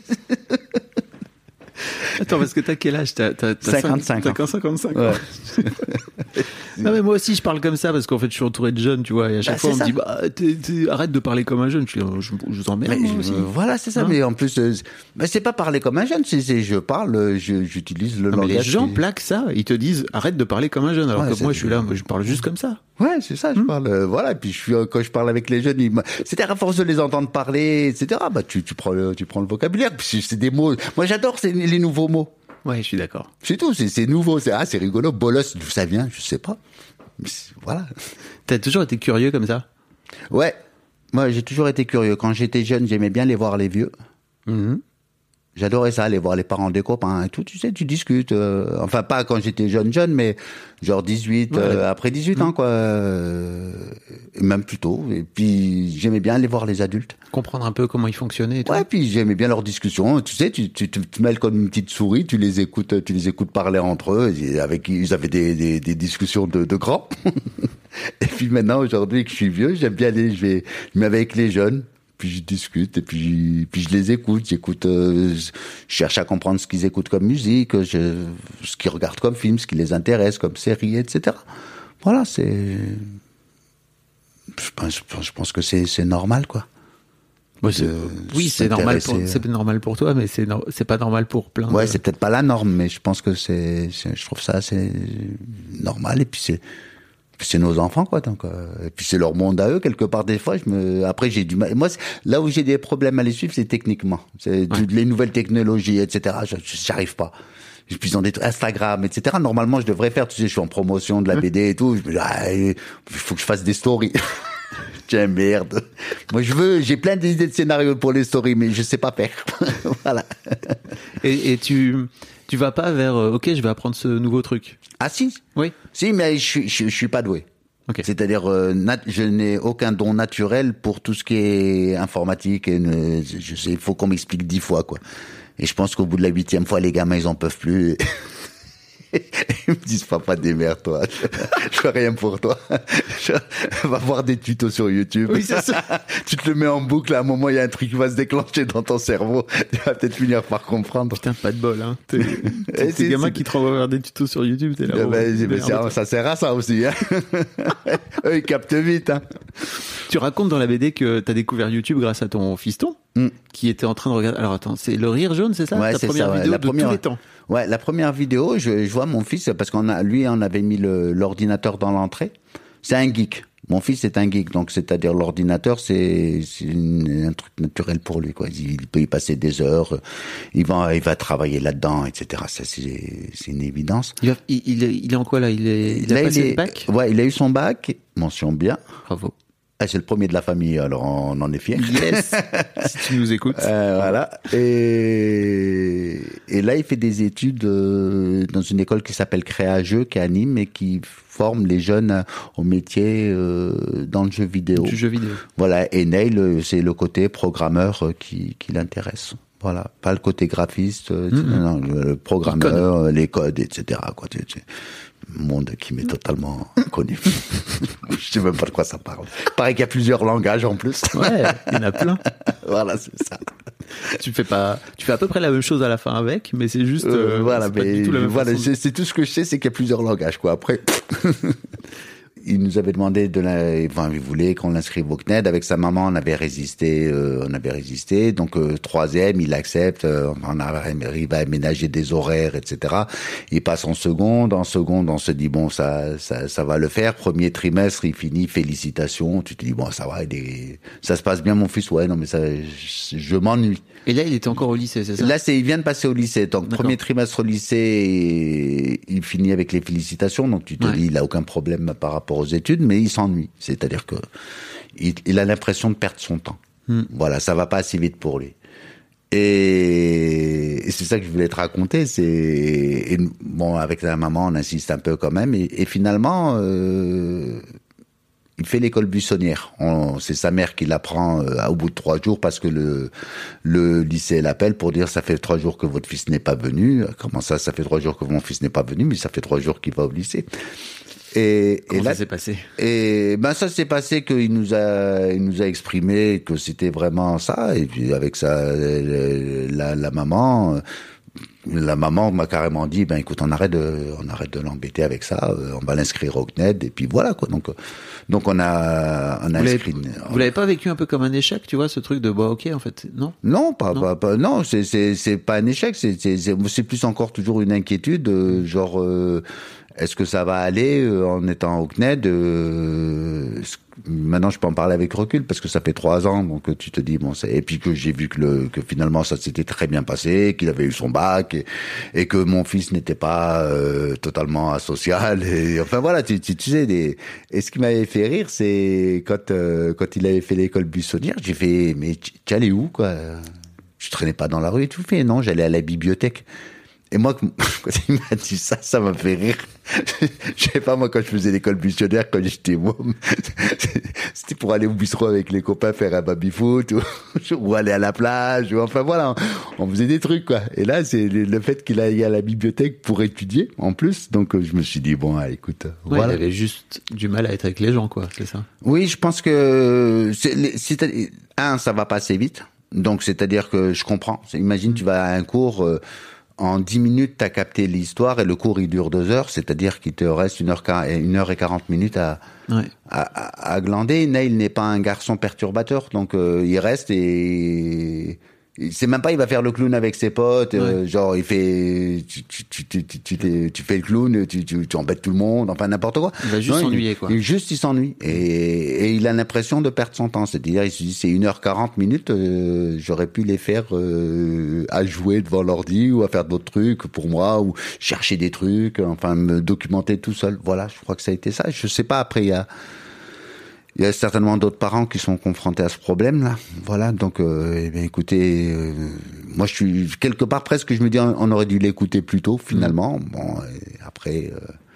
Attends, parce que t'as quel âge? T'as 55 ans. T'as 55 ans. Ouais. Non, mais moi aussi, je parle comme ça parce qu'en fait, je suis entouré de jeunes, tu vois, et à chaque fois, on me dit, arrête de parler comme un jeune. Je vous emmerde, moi aussi. Voilà, c'est ça, mais en plus, c'est pas parler comme un jeune, je parle, j'utilise le langage. Mais les gens plaquent ça, ils te disent, arrête de parler comme un jeune, alors que moi, je suis là, je parle juste comme ça. Ouais, c'est ça, je parle, voilà, et puis quand je parle avec les jeunes, c'est-à-dire à force de les entendre parler, etc., tu prends le vocabulaire, puis c'est des mots, moi j'adore les nouveaux mots. Ouais, je suis d'accord. C'est tout, c'est nouveau, c'est rigolo, bolos, d'où ça vient, je sais pas. Voilà. T'as toujours été curieux comme ça? Ouais. Moi, j'ai toujours été curieux. Quand j'étais jeune, j'aimais bien aller voir les vieux. J'adorais ça, aller voir les parents des copains et tout, tu sais, tu discutes. Enfin, pas quand j'étais jeune, mais genre 18, après 18 ans, quoi. Et même plus tôt. Et puis, j'aimais bien aller voir les adultes. Comprendre un peu comment ils fonctionnaient et tout. Ouais, puis j'aimais bien leurs discussions. Tu sais, tu te mêles comme une petite souris, tu les écoutes parler entre eux. Ils avaient des discussions de grands. Et puis maintenant, aujourd'hui que je suis vieux, j'aime bien aller, je mets avec les jeunes. Puis je discute et puis je les écoute. Je cherche à comprendre ce qu'ils écoutent comme musique, ce qu'ils regardent comme film, ce qui les intéresse comme série, etc. Voilà, je pense que c'est normal, quoi. Oui, c'est normal pour toi, mais c'est pas normal pour plein. Ouais, c'est peut-être pas la norme, mais je pense que je trouve ça assez normal, et puis c'est nos enfants, quoi. Donc, et puis c'est leur monde à eux, quelque part. Des fois, après, j'ai du mal. Moi, là où j'ai des problèmes à les suivre, c'est techniquement. C'est les nouvelles technologies, etc. J'arrive pas. Je suis dans des Instagram, etc. Normalement, je devrais faire, tu sais, je suis en promotion de la BD et tout. Je me dis, il faut que je fasse des stories. Tiens, merde. Moi, j'ai plein d'idées de scénarios pour les stories, mais je sais pas faire. Voilà. Et tu vas pas vers, ok, je vais apprendre ce nouveau truc. Ah, si. Oui. Si, mais je suis pas doué. Okay. C'est-à-dire, je n'ai aucun don naturel pour tout ce qui est informatique, et je sais, il faut qu'on m'explique 10 fois, quoi. Et je pense qu'au bout de la 8e fois, les gamins, ils en peuvent plus. Ils me disent, papa, démerde-toi. Je fais rien pour toi. Va voir des tutos sur YouTube. Oui, c'est ça. Tu te le mets en boucle, à un moment, il y a un truc qui va se déclencher dans ton cerveau. Tu vas peut-être finir par comprendre. Putain, pas de bol, hein. Ces gamins qui te renvoient vers des tutos sur YouTube, t'es là. Ça sert à ça aussi, hein. Eux, ils captent vite, hein. Tu racontes dans la BD que t'as découvert YouTube grâce à ton fiston, qui était en train de regarder. Alors attends, c'est Le Rire Jaune, c'est ça? Ouais, ta c'est première ça, ouais. vidéo La de première, tous les temps. Ouais, la première vidéo, je vois mon fils, parce on avait mis l'ordinateur dans l'entrée. C'est un geek. Mon fils est un geek, donc c'est-à-dire l'ordinateur, c'est un truc naturel pour lui, quoi. Il peut y passer des heures, il va travailler là-dedans, etc. Ça, c'est une évidence. Il est en quoi là? Il a passé le bac? Ouais, il a eu son bac, mention bien. Bravo. Ah, c'est le premier de la famille, alors on en est fiers. Yes. Si tu nous écoutes. Voilà. Et là, il fait des études dans une école qui s'appelle Créa-Jeux, qui anime et qui forme les jeunes au métier dans le jeu vidéo. Du jeu vidéo. Voilà. Et Neil, c'est le côté programmeur qui l'intéresse. Voilà. Pas le côté graphiste, non, le programmeur, les codes, etc. Quoi. Monde qui m'est totalement inconnu. Je sais même pas de quoi ça parle. Pareil qu'il y a plusieurs langages en plus. Ouais, il y en a plein. Voilà, c'est ça. Tu fais à peu près la même chose à la fin avec, mais c'est juste, voilà, c'est pas du tout la même façon. c'est tout ce que je sais, c'est qu'il y a plusieurs langages, quoi. Après, il nous avait demandé il voulait qu'on l'inscrive au CNED. Avec sa maman, on avait résisté. Donc, troisième, il accepte. On arrive à aménager des horaires, etc. Il passe en seconde. En seconde, on se dit, bon, ça va le faire. Premier trimestre, il finit. Félicitations. Tu te dis, bon, ça va, ça se passe bien, mon fils. Ouais, non, mais ça, je m'ennuie. Et là, il était encore au lycée, c'est ça? Là, il vient de passer au lycée. Donc, D'accord. premier trimestre au lycée, il finit avec les félicitations. Donc, tu te dis, il a aucun problème par rapport aux études, mais il s'ennuie. C'est-à-dire que il a l'impression de perdre son temps. Voilà, ça va pas assez vite pour lui. Et c'est ça que je voulais te raconter. Bon, avec la maman, on insiste un peu quand même. Et finalement, il fait l'école buissonnière. C'est sa mère qui l'apprend au bout de 3 jours parce que le lycée l'appelle pour dire ça fait 3 jours que votre fils n'est pas venu. Comment ça fait 3 jours que mon fils n'est pas venu, mais ça fait 3 jours qu'il va au lycée. Comment ça s'est passé? Et ça s'est passé qu'il nous a exprimé que c'était vraiment ça. Et puis avec ça, la maman m'a carrément dit, écoute, on arrête de l'embêter avec ça, on va l'inscrire au CNED, et puis voilà, quoi. Donc on a inscrit. Vous l'avez pas vécu un peu comme un échec, tu vois, ce truc de, ok, en fait, non? Non, non, c'est pas un échec, c'est plus encore toujours une inquiétude, genre, est-ce que ça va aller en étant au CNED? Maintenant, je peux en parler avec recul parce que ça fait 3 ans, donc tu te dis bon, et puis que j'ai vu que finalement ça s'était très bien passé, qu'il avait eu son bac et que mon fils n'était pas totalement asocial. Et enfin voilà, tu sais. Et ce qui m'avait fait rire, c'est quand il avait fait l'école buissonnière, j'ai fait mais tu allais où, quoi? Je traînais pas dans la rue et tout. Fait non, j'allais à la bibliothèque. Et moi, quand il m'a dit ça m'a fait rire. Je sais pas, moi, quand je faisais l'école buissonnière, quand j'étais môme, c'était pour aller au bistrot avec les copains faire un baby-foot, ou aller à la plage, ou enfin voilà, on faisait des trucs, quoi. Et là, c'est le fait qu'il aille à la bibliothèque pour étudier, en plus. Donc, je me suis dit, bon, écoute, voilà. Il avait juste du mal à être avec les gens, quoi, c'est ça? Oui, je pense que, ça va passer vite. Donc, c'est-à-dire que je comprends. Imagine, tu vas à un cours, en 10 minutes, t'as capté l'histoire et le cours, il dure 2 heures, c'est-à-dire qu'il te reste 1 heure et 40 minutes à glander. Neil n'est pas un garçon perturbateur, donc il reste et c'est même pas il va faire le clown avec ses potes, genre il fait tu fais le clown, tu embêtes tout le monde, enfin n'importe quoi. Il va juste s'ennuyer, quoi. Il s'ennuie et il a l'impression de perdre son temps, c'est-à-dire il se dit c'est 1h40 minutes, j'aurais pu les faire à jouer devant l'ordi ou à faire d'autres trucs pour moi ou chercher des trucs, enfin me documenter tout seul. Voilà, je crois que ça a été ça. Je sais pas, après il y a certainement d'autres parents qui sont confrontés à ce problème-là. Voilà, donc, écoutez, moi, je suis quelque part presque, je me dis, on aurait dû l'écouter plus tôt, finalement. Bon, et après,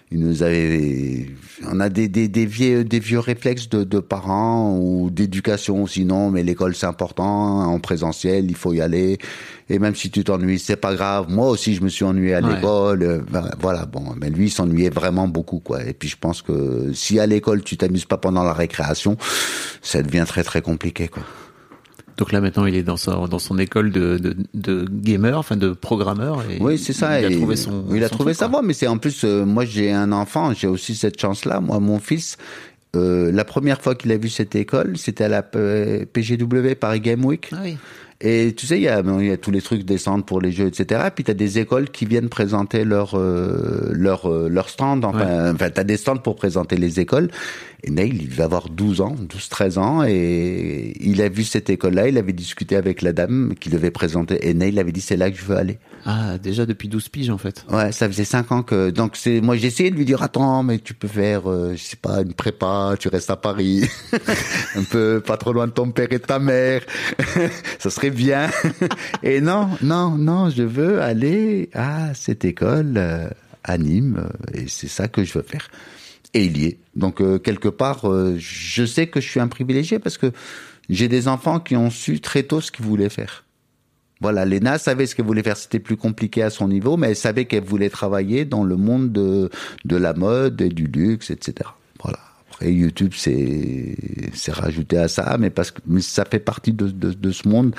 On a des vieux réflexes de parents ou d'éducation, sinon, mais l'école c'est important, en présentiel, il faut y aller. Et même si tu t'ennuies, c'est pas grave. Moi aussi, je me suis ennuyé à l'école. Voilà, bon, mais lui, il s'ennuyait vraiment beaucoup, quoi. Et puis, je pense que si à l'école, tu t'amuses pas pendant la récréation, ça devient très, très compliqué, quoi. Donc là, maintenant, il est dans son école de gamer, enfin, de programmeur. Et oui, c'est ça. Il a trouvé sa voie, mais c'est en plus, moi, j'ai un enfant, j'ai aussi cette chance-là. Moi, mon fils, la première fois qu'il a vu cette école, c'était à la PGW, Paris Game Week. Ah oui. Et tu sais, il y a tous les trucs des centres pour les jeux, etc. Puis t'as des écoles qui viennent présenter leur stand. Enfin, t'as des stands pour présenter les écoles. Et Neil, il devait avoir 13 ans, et il a vu cette école-là, il avait discuté avec la dame qui devait présenter, et Neil avait dit, c'est là que je veux aller. Ah, déjà depuis 12 piges, en fait. Ouais, ça faisait 5 ans que, donc moi j'ai essayé de lui dire, attends, mais tu peux faire, je sais pas, une prépa, tu restes à Paris, un peu pas trop loin de ton père et de ta mère, ça serait bien. Et non, je veux aller à cette école, à Nîmes, et c'est ça que je veux faire. Et il y est. Donc, quelque part, je sais que je suis un privilégié parce que j'ai des enfants qui ont su très tôt ce qu'ils voulaient faire. Voilà, Léna savait ce qu'elle voulait faire. C'était plus compliqué à son niveau, mais elle savait qu'elle voulait travailler dans le monde de la mode et du luxe, etc. Voilà. Après, YouTube, c'est rajouté à ça, mais mais ça fait partie de ce monde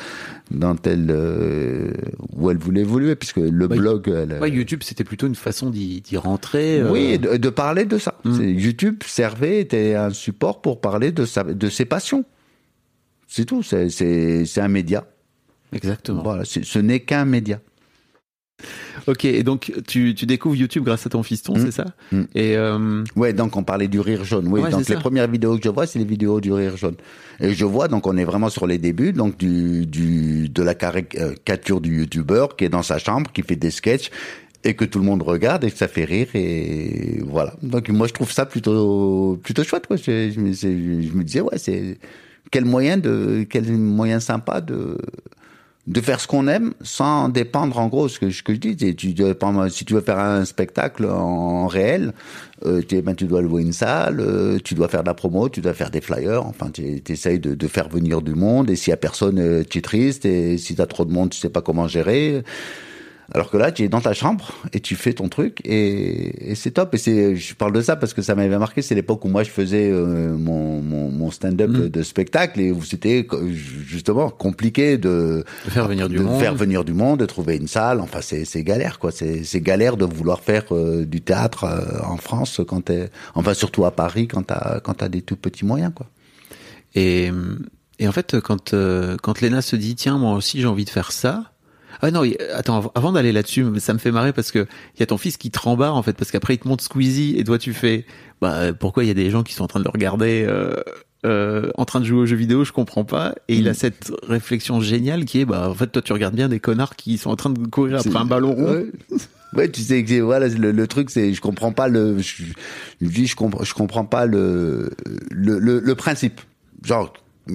où elle voulait évoluer, puisque le blog... YouTube, c'était plutôt une façon d'y rentrer. Oui, de parler de ça. YouTube était un support pour parler de ses passions. C'est tout, c'est un média. Exactement. Voilà, ce n'est qu'un média. Ok, et donc tu découvres YouTube grâce à ton fiston, c'est ça? Et ouais, donc on parlait du rire jaune. Oui, donc les premières vidéos que je vois, c'est les vidéos du rire jaune. Et je vois, donc on est vraiment sur les débuts, donc de la caricature du youtubeur qui est dans sa chambre, qui fait des sketchs et que tout le monde regarde et que ça fait rire, et voilà. Donc moi je trouve ça plutôt chouette, quoi. Je me disais, ouais, c'est quel moyen sympa de faire ce qu'on aime sans dépendre, en gros, ce que je dis, si tu veux faire un spectacle en réel, tu dois louer une salle, tu dois faire de la promo, tu dois faire des flyers, enfin, tu essayes de faire venir du monde, et s'il y a personne, tu es triste, et si t'as trop de monde, tu sais pas comment gérer. Alors que là, tu es dans ta chambre et tu fais ton truc, et c'est top. Et je parle de ça parce que ça m'avait marqué. C'est l'époque où moi je faisais mon stand-up de spectacle, et où c'était justement compliqué de faire venir du monde, de trouver une salle. Enfin, c'est galère, quoi. C'est galère de vouloir faire du théâtre en France surtout à Paris quand t'as des tout petits moyens, quoi. Et en fait, quand Léna se dit, tiens, moi aussi j'ai envie de faire ça. Ah non, attends, avant d'aller là-dessus, ça me fait marrer parce que il y a ton fils qui te rembarre, en fait, parce qu'après il te montre Squeezie, et toi tu fais, pourquoi il y a des gens qui sont en train de le regarder en train de jouer aux jeux vidéo, je comprends pas. Et il a cette réflexion géniale qui est, en fait, toi tu regardes bien des connards qui sont en train de courir après un ballon rond. Ouais, tu sais que voilà, le truc, c'est, je comprends pas je comprends pas le principe. Genre,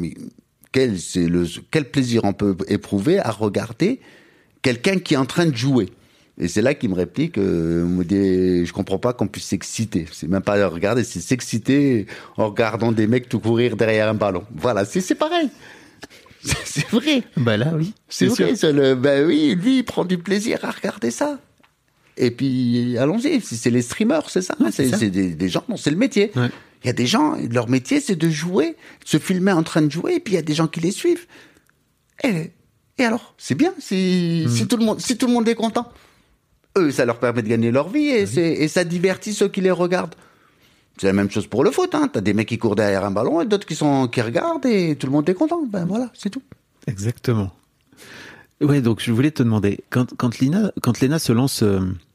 quel plaisir on peut éprouver à regarder quelqu'un qui est en train de jouer. Et c'est là qu'il me réplique, je comprends pas qu'on puisse s'exciter. C'est même pas regarder, c'est s'exciter en regardant des mecs tout courir derrière un ballon. Voilà, c'est pareil. C'est vrai. Là, oui. C'est vrai. Oui, lui, il prend du plaisir à regarder ça. Et puis, allons-y. C'est les streamers, c'est ça. Ouais, c'est des gens, non, c'est le métier. Ouais. Il y a des gens, leur métier, c'est de jouer, de se filmer en train de jouer, et puis il y a des gens qui les suivent. Et alors, c'est bien si tout le monde est content. Eux, ça leur permet de gagner leur vie, et ça divertit ceux qui les regardent. C'est la même chose pour le foot, hein. T'as des mecs qui courent derrière un ballon et d'autres qui regardent, et tout le monde est content. Ben voilà, c'est tout. Exactement. Ouais, donc je voulais te demander, quand Léna se lance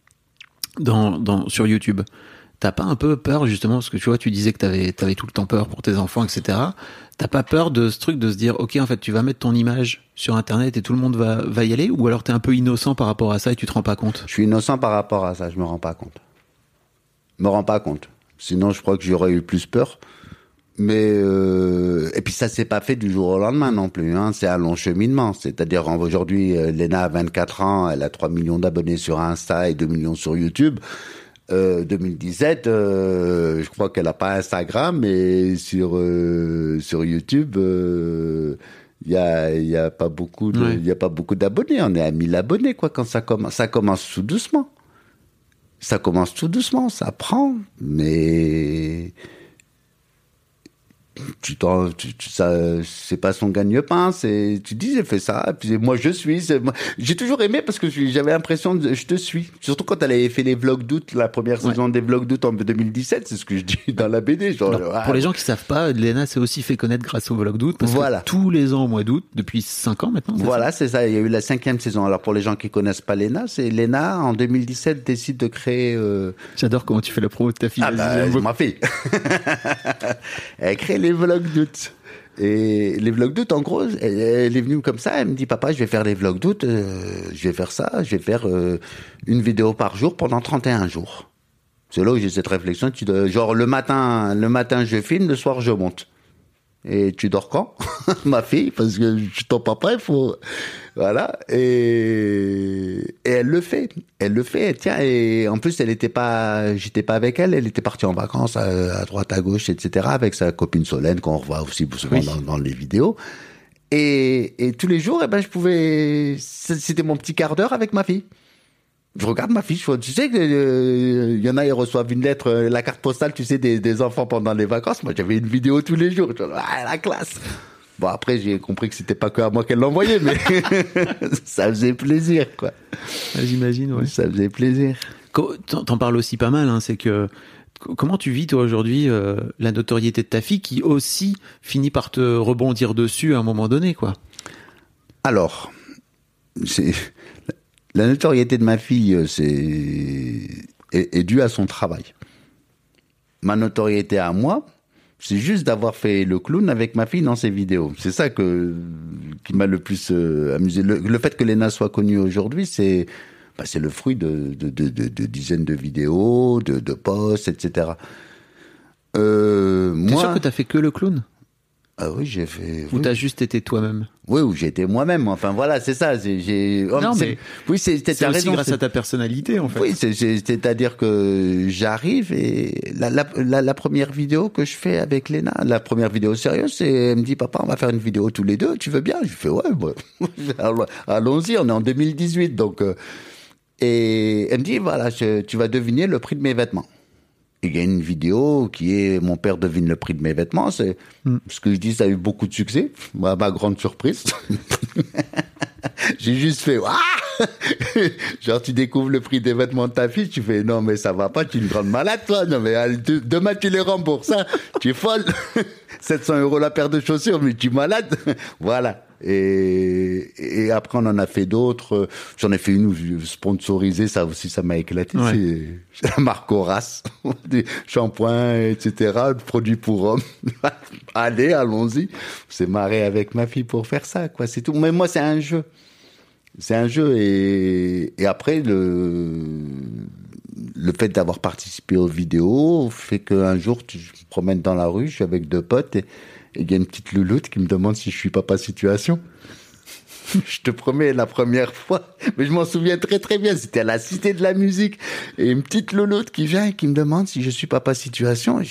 sur YouTube, t'as pas un peu peur, justement, parce que tu vois, tu disais que t'avais tout le temps peur pour tes enfants, etc. T'as pas peur de ce truc de se dire, ok, en fait, tu vas mettre ton image sur Internet et tout le monde va y aller, ou alors t'es un peu innocent par rapport à ça et tu te rends pas compte? Je suis innocent par rapport à ça, je me rends pas compte. Sinon, je crois que j'aurais eu plus peur. Mais et puis ça s'est pas fait du jour au lendemain non plus, hein. C'est un long cheminement. C'est-à-dire, aujourd'hui, Léna a 24 ans, elle a 3 millions d'abonnés sur Insta et 2 millions sur YouTube. 2017, je crois qu'elle a pas Instagram, mais sur YouTube, il y a pas beaucoup d'abonnés. On est à 1000 abonnés, quoi, quand ça commence tout doucement. Ça prend, mais c'est pas son gagne-pain, tu dis, j'ai fait ça, et puis moi j'ai toujours aimé parce que j'avais l'impression je te suis. Surtout quand elle avait fait les vlogs d'août, la première saison des vlogs d'août en 2017, c'est ce que je dis dans la BD. Pour les gens qui savent pas, Léna s'est aussi fait connaître grâce aux vlogs d'août, parce que tous les ans au mois d'août, depuis 5 ans maintenant. C'est ça, il y a eu la 5e saison. Alors pour les gens qui connaissent pas Léna, c'est Léna, en 2017, décide de créer... J'adore comment tu fais la promo de ta fille. Ma fille. Elle crée les vlogs d'août. Et les vlogs d'août, en gros, elle est venue comme ça, elle me dit, papa, je vais faire les vlogs d'août, je vais faire ça, je vais faire une vidéo par jour pendant 31 jours. C'est là où j'ai cette réflexion, genre le matin je filme, le soir je monte. Et tu dors quand? Ma fille, parce que je suis ton papa, il faut... Voilà. Et elle le fait. Tiens, et en plus, j'étais pas avec elle était partie en vacances à droite, à gauche, etc., avec sa copine Solène, qu'on revoit aussi souvent dans les vidéos. Et tous les jours, c'était mon petit quart d'heure avec ma fille. Je regarde ma fille, tu sais que y en a, ils reçoivent une lettre, la carte postale, tu sais, des enfants pendant les vacances. Moi, j'avais une vidéo tous les jours. La classe. Bon, après, j'ai compris que c'était pas que à moi qu'elle l'envoyait, mais ça faisait plaisir, quoi. J'imagine, ouais. Ça faisait plaisir. T'en parles aussi pas mal, hein, c'est que comment tu vis, toi, aujourd'hui, la notoriété de ta fille qui aussi finit par te rebondir dessus à un moment donné, quoi? Alors, la notoriété de ma fille, est due à son travail. Ma notoriété à moi, c'est juste d'avoir fait le clown avec ma fille dans ses vidéos. C'est ça qui m'a le plus amusé. Le fait que Léna soit connue aujourd'hui, c'est le fruit de dizaines de vidéos, de posts, etc. T'es sûr que t'as fait que le clown? Ah oui, j'ai fait... Ou t'as juste été toi-même? Oui, ou j'ai été moi-même. Enfin, voilà, c'est ça. Oui, c'est aussi grâce à ta personnalité, en fait. Oui, c'est-à-dire que j'arrive et la première vidéo que je fais avec Léna, la première vidéo sérieuse, elle me dit, papa, on va faire une vidéo tous les deux, tu veux bien? Je fais, ouais, allons-y, on est en 2018, donc... Et elle me dit, voilà, tu vas deviner le prix de mes vêtements. Il y a une vidéo qui est mon père devine le prix de mes vêtements. C'est ce que je dis, ça a eu beaucoup de succès. Ma grande surprise. J'ai juste fait genre tu découvres le prix des vêtements de ta fille, tu fais non mais ça va pas, tu es une grande malade toi. Non mais demain tu les rembourses, hein. Tu es folle. 700 € la paire de chaussures, mais tu es malade. Voilà. Et après on en a fait d'autres. J'en ai fait une sponsorisée, ça aussi ça m'a éclaté. Ouais. C'est la marque Horace, des shampoings, etc., produits pour hommes. Allez, allons-y. C'est marré avec ma fille pour faire ça, quoi. C'est tout. Mais moi c'est un jeu. C'est un jeu et après le fait d'avoir participé aux vidéos fait qu'un jour je me promène dans la rue, je suis avec 2 potes et il y a une petite louloute qui me demande si je suis papa situation. Je te promets, la première fois, mais je m'en souviens très très bien, c'était à la Cité de la Musique et une petite louloute qui vient et qui me demande si je suis papa situation. Et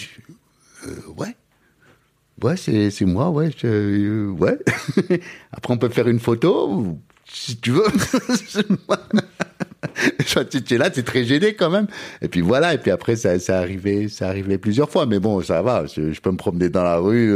ouais, c'est moi, ouais. Ouais. Après on peut faire une photo si tu veux. Tu es là, t'es très gêné quand même. Et puis voilà, et puis après ça arrivé plusieurs fois, mais bon, ça va, je peux me promener dans la rue,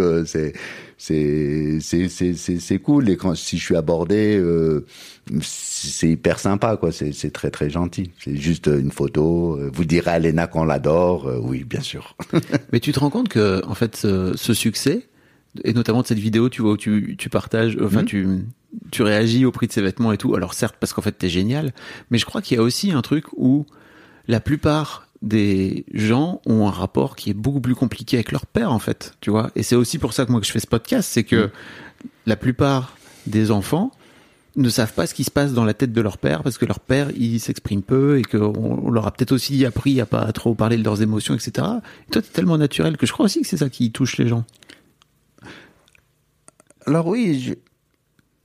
c'est cool. Et si je suis abordé, c'est hyper sympa, quoi. C'est très très gentil. C'est juste une photo. Vous direz à Léna qu'on l'adore, oui, bien sûr. Mais tu te rends compte que en fait ce succès, et notamment de cette vidéo, tu vois, où tu partages, enfin tu réagis au prix de ses vêtements et tout. Alors certes, parce qu'en fait t'es génial, mais je crois qu'il y a aussi un truc où la plupart des gens ont un rapport qui est beaucoup plus compliqué avec leur père, en fait, tu vois. Et c'est aussi pour ça que moi que je fais ce podcast, c'est que la plupart des enfants ne savent pas ce qui se passe dans la tête de leur père, parce que leur père, il s'exprime peu, et qu'on leur a peut-être aussi appris à pas trop parler de leurs émotions, etc. Et toi, t'es tellement naturel que je crois aussi que c'est ça qui touche les gens. Alors oui,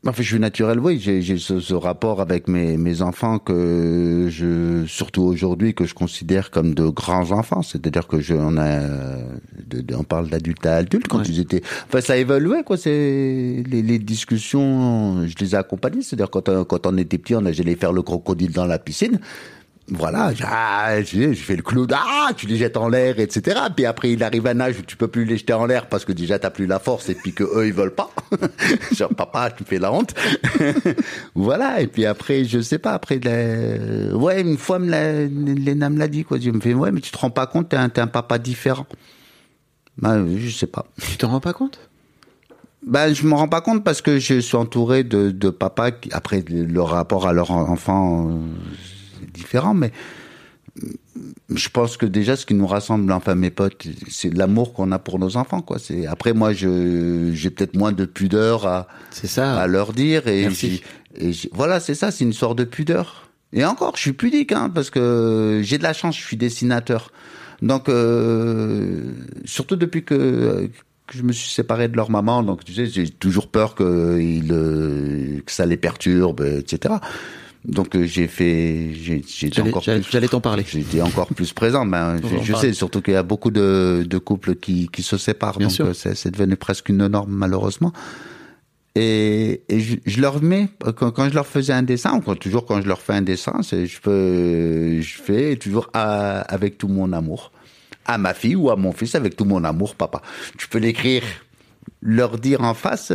Enfin, je suis naturel, oui. J'ai ce rapport avec mes enfants surtout aujourd'hui, que je considère comme de grands enfants. C'est-à-dire que on parle d'adulte à adulte quand ils étaient. Enfin, ça a évolué, quoi. C'est les discussions, je les ai accompagnés. C'est-à-dire quand on était petit, j'allais faire le crocodile dans la piscine. Voilà, je fais le clown, tu les jettes en l'air, etc. Puis après, il arrive un âge où tu peux plus les jeter en l'air parce que déjà t'as plus la force et puis que eux ils veulent pas. Genre, papa, tu fais la honte. Voilà. Et puis après, je sais pas, une fois, Léna me l'a dit, quoi. Je me fais, ouais, mais tu te rends pas compte, t'es un papa différent. Je sais pas. Tu t'en rends pas compte? Je me rends pas compte parce que je suis entouré de papas qui, après, le rapport à leur enfant, différent, mais je pense que déjà ce qui nous rassemble, enfin mes potes, c'est l'amour qu'on a pour nos enfants, quoi. Après moi j'ai peut-être moins de pudeur à leur dire et voilà, c'est ça, c'est une sorte de pudeur. Et encore, je suis pudique, parce que j'ai de la chance, je suis dessinateur. Donc surtout depuis que je me suis séparé de leur maman, donc tu sais, j'ai toujours peur que ça les perturbe, etc. Donc j'allais t'en parler. J'ai été encore plus présent. Je sais surtout qu'il y a beaucoup de couples qui se séparent. Bien sûr. C'est devenu presque une norme, malheureusement. Et je leur mets, quand je leur faisais un dessin, ou toujours quand je leur fais un dessin, je fais toujours avec tout mon amour. À ma fille ou à mon fils, avec tout mon amour, papa. Tu peux l'écrire, leur dire en face.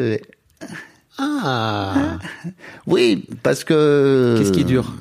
Oui, parce que... Qu'est-ce qui est dur?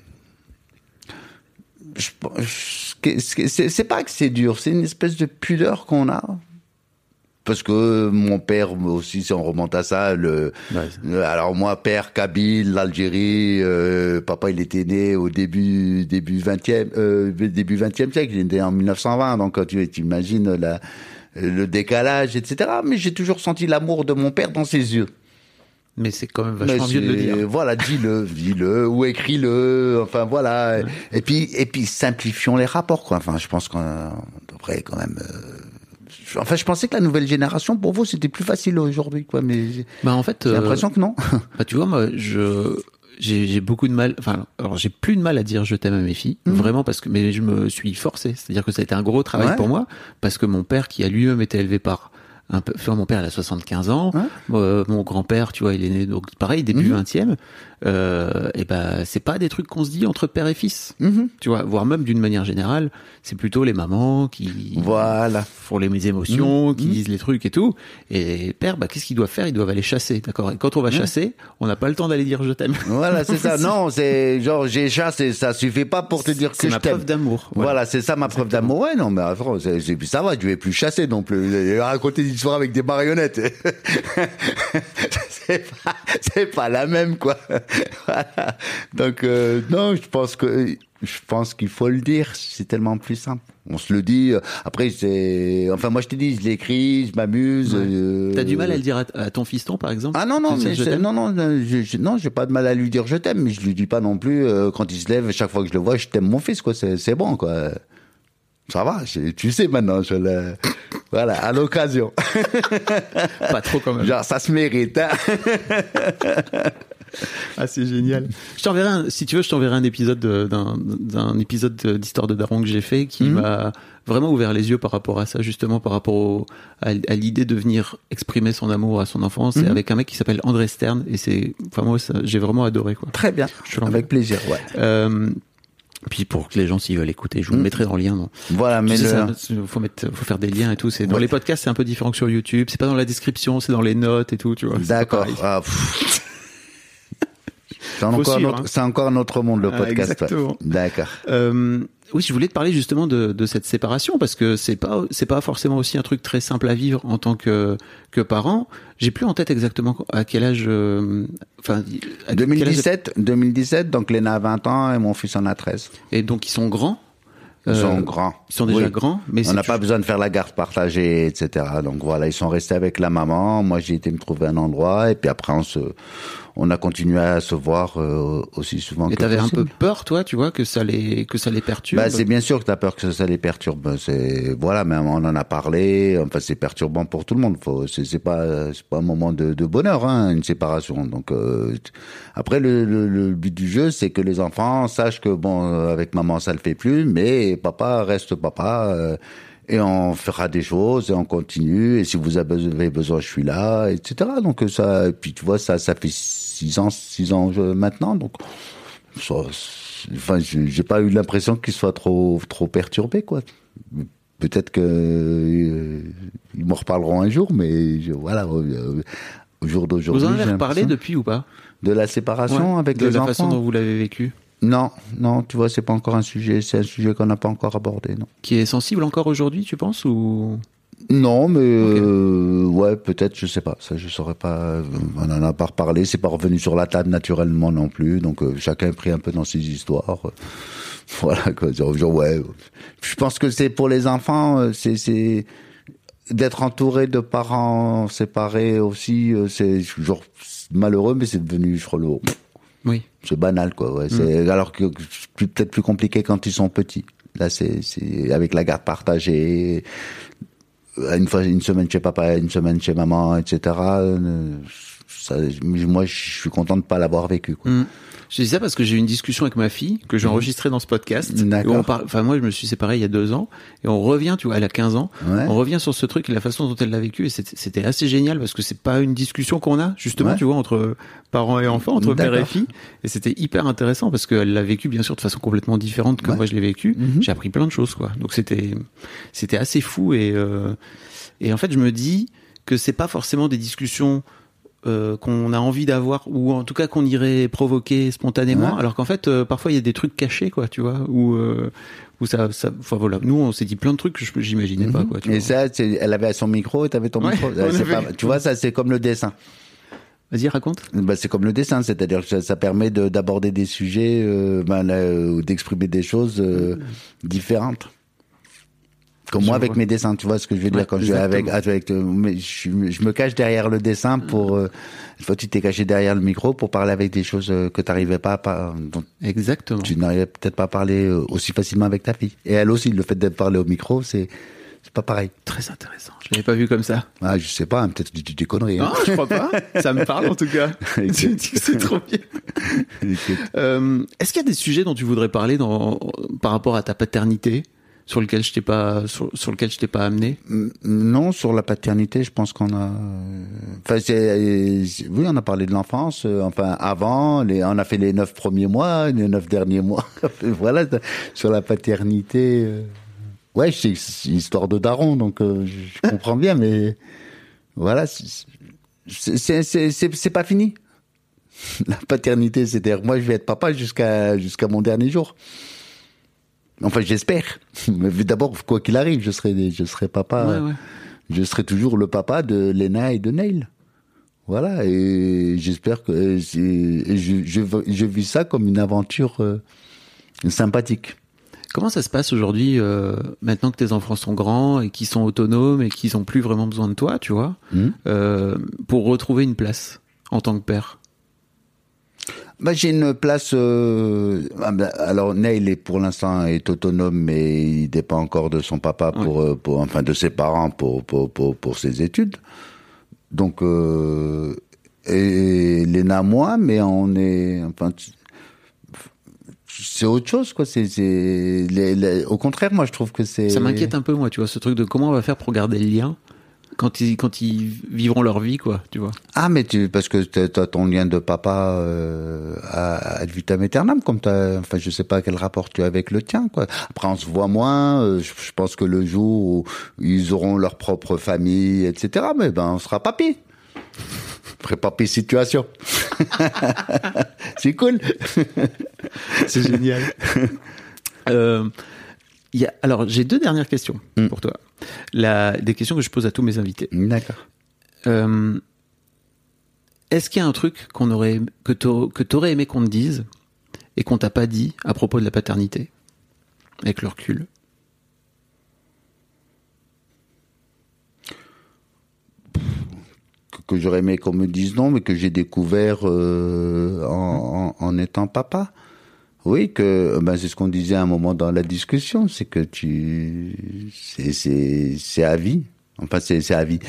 C'est pas que c'est dur, c'est une espèce de pudeur qu'on a. Parce que mon père aussi, si on remonte à ça, alors moi, père kabyle, l'Algérie, papa il était né au début 20e siècle, il est né en 1920, donc tu imagines le décalage, etc. Mais j'ai toujours senti l'amour de mon père dans ses yeux. Mais c'est quand même vachement mieux de le dire. Voilà, dis-le, ou écris-le, enfin voilà. Ouais. Et puis simplifions les rapports, quoi. Enfin, je pense qu'on devrait quand même. Enfin, je pensais que la nouvelle génération, pour vous, c'était plus facile aujourd'hui, quoi. Mais en fait, j'ai l'impression que non. Tu vois, moi, j'ai beaucoup de mal. Enfin, alors j'ai plus de mal à dire je t'aime à mes filles, vraiment mais je me suis forcé. C'est-à-dire que ça a été un gros travail pour moi, parce que mon père, qui a lui-même été élevé par mon père, il a 75 ans. Mon grand-père, tu vois, il est né, donc pareil, début 20e. C'est pas des trucs qu'on se dit entre père et fils. Tu vois, voire même d'une manière générale, c'est plutôt les mamans qui font les émotions, qui disent les trucs et tout. Et père, qu'est-ce qu'ils doivent faire? Ils doivent aller chasser, d'accord? Et quand on va chasser, on n'a pas le temps d'aller dire je t'aime. Voilà, c'est ça. Non, c'est genre, j'ai chassé, ça suffit pas pour te dire que je t'aime. C'est ma preuve d'amour. Voilà, c'est ça ma preuve d'amour. Ouais, non, mais ça va, je vais plus chasser non plus. Raconter des histoires avec des marionnettes. c'est pas la même, quoi. Voilà. Donc non, je pense qu'il faut le dire, c'est tellement plus simple. On se le dit. Après, moi je te dis, je l'écris, je m'amuse. Ouais. T'as du mal à le dire à ton fiston, par exemple? Non, j'ai pas de mal à lui dire je t'aime, mais je lui dis pas non plus quand il se lève, chaque fois que je le vois, je t'aime mon fils, quoi. C'est bon, quoi. Ça va, tu sais maintenant, voilà, à l'occasion. Pas trop quand même. Genre, ça se mérite, hein. Ah, c'est génial. Si tu veux, je t'enverrai un épisode d'un épisode d'Histoire de Daron que j'ai fait qui m'a vraiment ouvert les yeux par rapport à ça, justement, par rapport à l'idée de venir exprimer son amour à son enfant. C'est avec un mec qui s'appelle André Stern, et moi, j'ai vraiment adoré, quoi. Très bien. Avec plaisir, ouais. Puis pour que les gens, s'ils veulent écouter, je vous le mettrai dans le lien. Non. Voilà, mais faut faire des liens et tout. Dans les podcasts, c'est un peu différent que sur YouTube. C'est pas dans la description, c'est dans les notes et tout, tu vois. D'accord. C'est encore un autre monde, le podcast. Exactement. Ouais. D'accord. Oui, je voulais te parler justement de cette séparation, parce que c'est pas forcément aussi un truc très simple à vivre en tant que parent. J'ai plus en tête exactement à quel âge. 2017, donc Léna a 20 ans et mon fils en a 13. Et donc ils sont grands. Ils sont grands. Ils sont déjà grands, mais on n'a pas besoin de faire la garde partagée, etc. Donc voilà, ils sont restés avec la maman. Moi, j'ai été me trouver un endroit, et puis après on a continué à se voir aussi souvent. Et que t'avais un possible. peu peur, toi, tu vois, que ça les perturbe. Bah, c'est bien sûr que t'as peur que ça les perturbe. Voilà, mais on en a parlé. Enfin, c'est perturbant pour tout le monde. C'est pas un moment de bonheur, hein, une séparation. Donc après, le but du jeu, c'est que les enfants sachent que bon, avec maman, ça le fait plus, mais papa reste papa. Et on fera des choses et on continue. Et si vous avez besoin, je suis là, etc. Donc ça, et puis tu vois, ça fait 6 ans maintenant. Donc, enfin, j'ai pas eu l'impression qu'ils soient trop perturbés, quoi. Peut-être que ils m'en reparleront un jour, mais voilà, au jour d'aujourd'hui. Vous en avez reparlé depuis ou pas? De la séparation avec les enfants. De la façon dont vous l'avez vécu. Non, tu vois, c'est pas encore un sujet. C'est un sujet qu'on n'a pas encore abordé, non. Qui est sensible encore aujourd'hui, tu penses, ou? Non, mais Okay. ouais, peut-être, je sais pas. Ça, je saurais pas. On en a pas reparlé. C'est pas revenu sur la table naturellement non plus. Donc chacun a pris un peu dans ses histoires. Voilà, quoi. Genre, ouais. Je pense que c'est pour les enfants, c'est d'être entouré de parents séparés aussi. C'est genre malheureux, mais c'est devenu, je crois, Oui. c'est banal, quoi. Ouais. C'est alors que c'est peut-être plus compliqué quand ils sont petits. Là, c'est avec la garde partagée. Une semaine chez papa, une semaine chez maman, etc. Moi, je suis content de pas l'avoir vécu, quoi. Je dis ça parce que j'ai eu une discussion avec ma fille que j'ai enregistrée dans ce podcast. D'accord. Enfin, moi, je me suis séparé il y a 2 ans et on revient, tu vois, elle a 15 ans. Ouais. On revient sur ce truc et la façon dont elle l'a vécu et c'était assez génial parce que c'est pas une discussion qu'on a, justement, Ouais. tu vois, entre parents et enfants, entre père et D'accord. fille. Et c'était hyper intéressant parce qu'elle l'a vécu, bien sûr, de façon complètement différente que Ouais. moi je l'ai vécu. Mhm. J'ai appris plein de choses, quoi. Donc c'était assez fou et en fait, je me dis que c'est pas forcément des discussions qu'on a envie d'avoir ou en tout cas qu'on irait provoquer spontanément, Ouais. alors qu'en fait parfois il y a des trucs cachés, quoi, tu vois, où ça enfin voilà, nous on s'est dit plein de trucs que j'imaginais pas, quoi, tu Et vois. ça, elle avait son micro et t'avais ton Ouais, micro. on C'est avait- pas- tu vois, ça, c'est comme le dessin. Vas-y, raconte. Bah, c'est comme le dessin, c'est-à-dire que ça permet d'aborder des sujets, ou d'exprimer des choses différentes. Comme Je moi avec vois. mes dessins, tu vois ce que je veux dire Ouais, quand je vais mais je me cache derrière le dessin pour. Une fois, tu t'es caché derrière le micro pour parler avec des choses que t'arrivais pas dont Exactement. tu n'arrivais peut-être pas à parler aussi facilement avec ta fille. Et elle aussi, le fait de parler au micro, c'est pas pareil. Très intéressant. Je l'avais pas vu comme ça. Ah, je sais pas, hein, peut-être que tu dis des conneries. Hein. Non, je crois pas. Ça me parle en tout cas. Tu me dis que c'est trop bien. Est-ce qu'il y a des sujets dont tu voudrais parler par rapport à ta paternité sur lequel je t'ai pas amené? Non, sur la paternité, je pense qu'on a. Enfin, oui, on a parlé de l'enfance. Enfin, avant, on a fait les 9 premiers mois, les 9 derniers mois. Voilà, sur la paternité. Ouais, c'est une histoire de daron, donc je comprends bien, mais voilà, c'est pas fini. La paternité, c'est-à-dire moi, je vais être papa jusqu'à mon dernier jour. Enfin, j'espère. Mais d'abord, quoi qu'il arrive, je serai papa. Ouais. Je serai toujours le papa de Lena et de Neil. Voilà, et j'espère que je vis ça comme une aventure sympathique. Comment ça se passe aujourd'hui, maintenant que tes enfants sont grands et qu'ils sont autonomes et qu'ils ont plus vraiment besoin de toi, tu vois, pour retrouver une place en tant que père? Bah, j'ai une place. Alors Neil pour l'instant est autonome, mais il dépend encore de son papa enfin de ses parents pour ses études. Donc et Léna moi, mais on est enfin c'est autre chose, quoi. Au contraire, moi je trouve que c'est. Ça m'inquiète un peu, moi, tu vois, ce truc de comment on va faire pour garder le lien quand ils vivront leur vie, quoi, tu vois. Ah, mais parce que t'as ton lien de papa ad vitam aeternam, enfin, je sais pas quel rapport tu as avec le tien, quoi. Après, on se voit moins. Je pense que le jour où ils auront leur propre famille, etc., mais on sera papy. Après papy situation. C'est cool. C'est génial. Alors, j'ai 2 dernières questions pour toi. Des questions que je pose à tous mes invités. D'accord. Est-ce qu'il y a un truc que t'aurais aimé qu'on te dise et qu'on t'a pas dit à propos de la paternité, avec le recul? que j'aurais aimé qu'on me dise non, mais que j'ai découvert en étant papa. Oui, c'est ce qu'on disait à un moment dans la discussion, c'est que c'est à vie. Enfin, c'est à vie.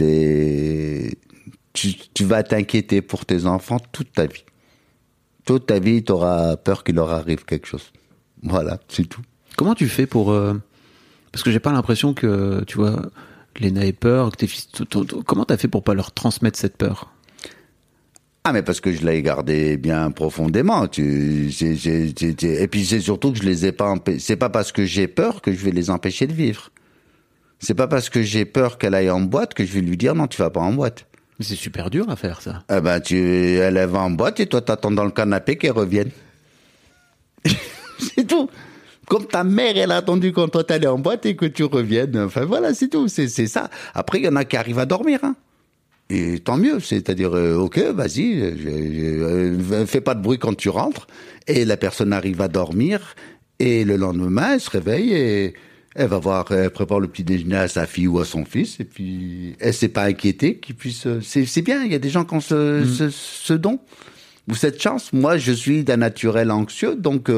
Tu vas t'inquiéter pour tes enfants toute ta vie. Toute ta vie, tu auras peur qu'il leur arrive quelque chose. Voilà, c'est tout. Comment tu fais pour... Parce que j'ai pas l'impression que, tu vois, Léna ait peur, que tes fils... Comment t'as fait pour pas leur transmettre cette peur ? Ah, mais parce que je l'ai gardé bien profondément. Et puis c'est surtout que je les ai pas empêchés. C'est pas parce que j'ai peur que je vais les empêcher de vivre. C'est pas parce que j'ai peur qu'elle aille en boîte que je vais lui dire non, tu vas pas en boîte. Mais c'est super dur à faire, ça. Eh ben, elle va en boîte et toi t'attends dans le canapé qu'elle revienne. C'est tout. Comme ta mère, elle a attendu quand toi t'allais en boîte et que tu reviennes. Enfin voilà, c'est tout. C'est ça. Après, il y en a qui arrivent à dormir, hein. Et tant mieux, c'est-à-dire, ok, vas-y, fais pas de bruit quand tu rentres, et la personne arrive à dormir, et le lendemain, elle se réveille, et elle prépare le petit déjeuner à sa fille ou à son fils, et puis elle s'est pas inquiétée qu'il puisse... C'est bien, il y a des gens qui ont ce don, ou cette chance. Moi, je suis d'un naturel anxieux, donc...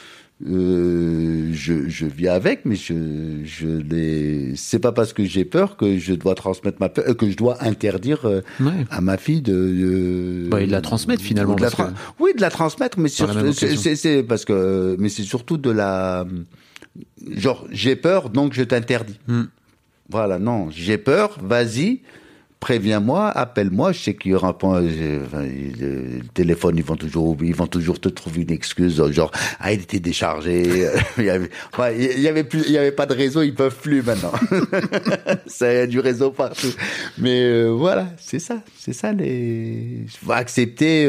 je vis avec, mais c'est pas parce que j'ai peur que je dois transmettre ma peur, que je dois interdire à ma fille de la transmettre finalement. Oui, de la transmettre, mais c'est parce que, mais c'est surtout de la, genre, j'ai peur, donc je t'interdis. Voilà, non, j'ai peur, vas-y. Préviens-moi, appelle-moi, je sais qu'il y aura pas, le téléphone, ils vont toujours te trouver une excuse, genre, il était déchargé, il y avait pas de réseau, ils peuvent plus maintenant. Ça y a du réseau partout. Mais, voilà, c'est ça, faut accepter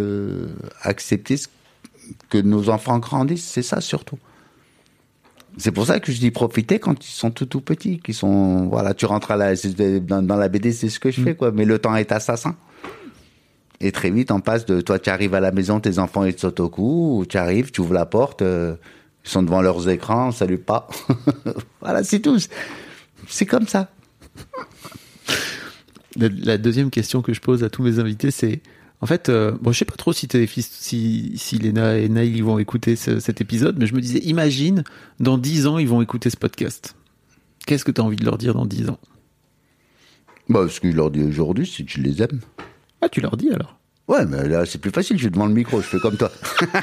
que nos enfants grandissent, c'est ça surtout. C'est pour ça que je dis profiter quand ils sont tout petits, qui sont, voilà, tu rentres dans la BD, c'est ce que je fais, quoi. Mais le temps est assassin. Et très vite, on passe de, toi, tu arrives à la maison, tes enfants, ils te sautent au cou, ou tu arrives, tu ouvres la porte, ils sont devant leurs écrans, salut pas. Voilà, c'est tout. C'est comme ça. La deuxième question que je pose à tous mes invités, c'est, en fait, je sais pas trop si tes fils, si Léna et Naïl ils vont écouter cet épisode, mais je me disais, imagine, dans 10 ans, ils vont écouter ce podcast. Qu'est-ce que tu as envie de leur dire dans 10 ans ? Ce que je leur dis aujourd'hui, c'est que je les aime. Ah, tu leur dis alors ? Ouais, mais là, c'est plus facile, je suis devant le micro, je fais comme toi.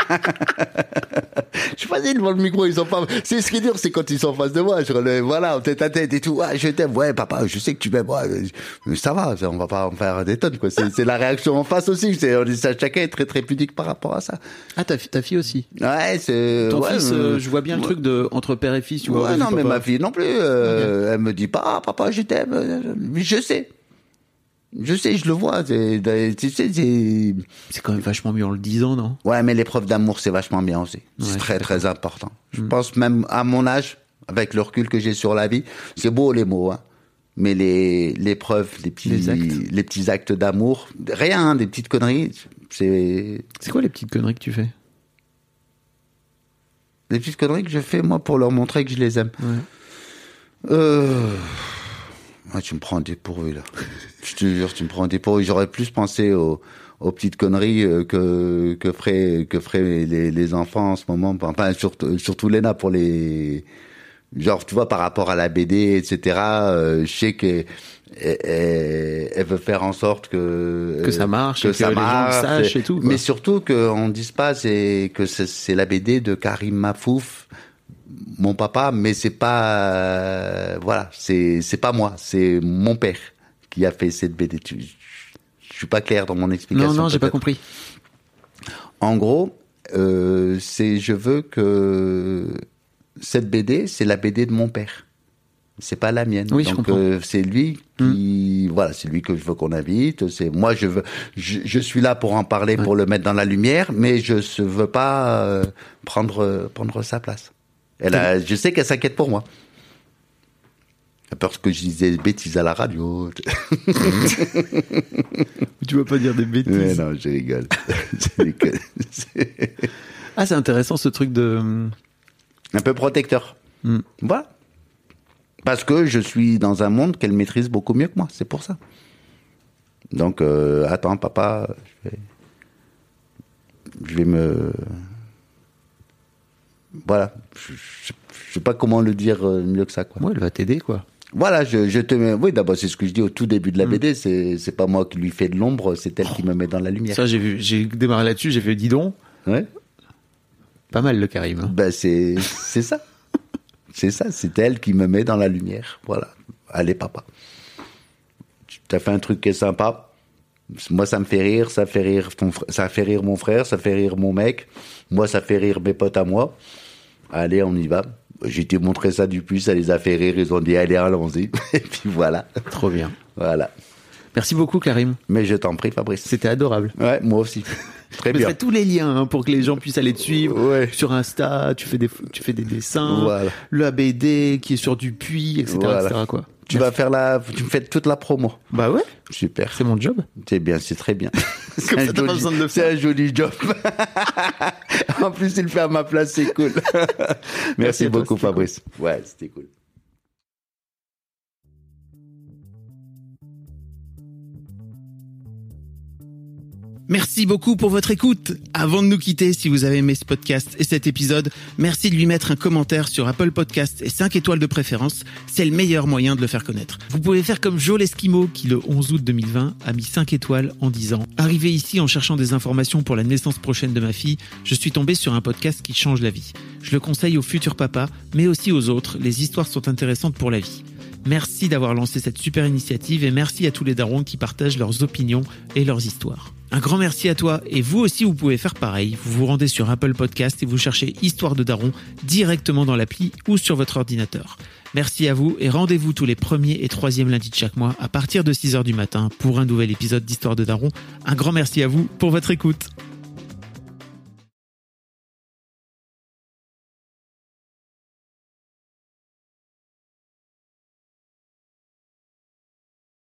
Je suis facile devant le micro, ils sont pas... C'est ce qui est dur, c'est quand ils sont en face de moi, voilà, en tête à tête et tout, je t'aime, ouais, papa, je sais que tu m'aimes, ça va, on va pas en faire des tonnes, quoi. C'est la réaction en face aussi, chacun est très, très pudique par rapport à ça. Ah, ta fille aussi? Ouais, c'est... Ton fils, je vois bien le truc entre père et fils, tu vois. Ouais, non, mais ma fille non plus, elle me dit pas, papa, je t'aime, mais je sais, je le vois. C'est quand même vachement mieux en le disant, non? Ouais, mais l'épreuve d'amour, c'est vachement bien aussi. C'est très, très important. Je pense même à mon âge, avec le recul que j'ai sur la vie, c'est beau les mots, hein. Mais l'épreuve, les petits actes d'amour, rien, hein, des petites conneries, c'est... C'est quoi les petites conneries que tu fais? Les petites conneries que je fais, moi, pour leur montrer que je les aime. Ouais. Ouais, tu me prends un dépourvu, là. Je te jure, tu me prends un dépourvu. J'aurais plus pensé aux petites conneries que feraient les enfants en ce moment. Enfin, surtout Léna, pour les... Genre, tu vois, par rapport à la BD, etc., je sais qu'elle veut faire en sorte que ça marche, que les gens sachent et tout, quoi. Mais surtout qu'on dise pas que c'est la BD de Karim Mafouf, mon papa, mais c'est pas voilà, c'est pas moi, c'est mon père qui a fait cette BD. Je suis pas clair dans mon explication. Non, j'ai pas compris. En gros, je veux que cette BD, c'est la BD de mon père. C'est pas la mienne. Oui, donc je comprends. C'est lui qui voilà, c'est lui que je veux qu'on invite, moi je suis là pour en parler, pour le mettre dans la lumière, mais je veux pas prendre sa place. Je sais qu'elle s'inquiète pour moi. Elle a peur que je disais des bêtises à la radio. Tu vas pas dire des bêtises. Mais non, je rigole. Ah, c'est intéressant ce truc de... Un peu protecteur. Voilà. Parce que je suis dans un monde qu'elle maîtrise beaucoup mieux que moi, c'est pour ça. Donc, attends, papa, je vais me... Voilà. Je sais pas comment le dire mieux que ça, quoi. Ouais, elle va t'aider, quoi. Voilà, je te mets... Oui, d'abord, c'est ce que je dis au tout début de la BD. C'est pas moi qui lui fais de l'ombre, c'est elle qui me met dans la lumière. Ça, j'ai démarré là-dessus, j'ai fait, dis donc. Ouais. Pas mal, le Karim. Ben, c'est ça. C'est ça, c'est elle qui me met dans la lumière. Voilà. Allez, papa. Tu as fait un truc qui est sympa. Moi, ça me fait rire, ça fait rire ça fait rire mon frère, ça fait rire mon mec. Moi, ça fait rire mes potes à moi. Allez, on y va. J'ai été montrer ça du plus, ça les a fait rire, ils ont dit allez, allons-y. Et puis voilà. Trop bien. Voilà. Merci beaucoup, Karim. Mais je t'en prie, Fabrice. C'était adorable. Ouais, moi aussi. Très Je bien. mettrai tous les liens pour que les gens puissent aller te suivre. Ouais. Sur Insta, tu fais des dessins. Voilà. La BD qui est sur Dupuis, etc. Voilà. etc. quoi. Tu vas faire tu me fais toute la promo. Bah ouais. Super. C'est mon job. C'est bien, c'est très bien. Comme ça, t'as pas besoin de le faire. C'est un joli job. En plus, il le fait à ma place, c'est cool. Merci à toi, beaucoup, c'était Fabrice. Cool. Ouais, c'était cool. Merci beaucoup pour votre écoute. Avant de nous quitter, si vous avez aimé ce podcast et cet épisode, merci de lui mettre un commentaire sur Apple Podcasts et 5 étoiles de préférence. C'est le meilleur moyen de le faire connaître. Vous pouvez faire comme Joe l'Esquimau qui, le 11 août 2020, a mis 5 étoiles en disant « Arrivé ici en cherchant des informations pour la naissance prochaine de ma fille, je suis tombé sur un podcast qui change la vie. Je le conseille aux futurs papas, mais aussi aux autres. Les histoires sont intéressantes pour la vie. » Merci d'avoir lancé cette super initiative et merci à tous les darons qui partagent leurs opinions et leurs histoires. Un grand merci à toi et vous aussi vous pouvez faire pareil. Vous vous rendez sur Apple Podcast et vous cherchez Histoire de Daron directement dans l'appli ou sur votre ordinateur. Merci à vous et rendez-vous tous les 1er et 3e lundis de chaque mois à partir de 6h du matin pour un nouvel épisode d'Histoire de Daron. Un grand merci à vous pour votre écoute.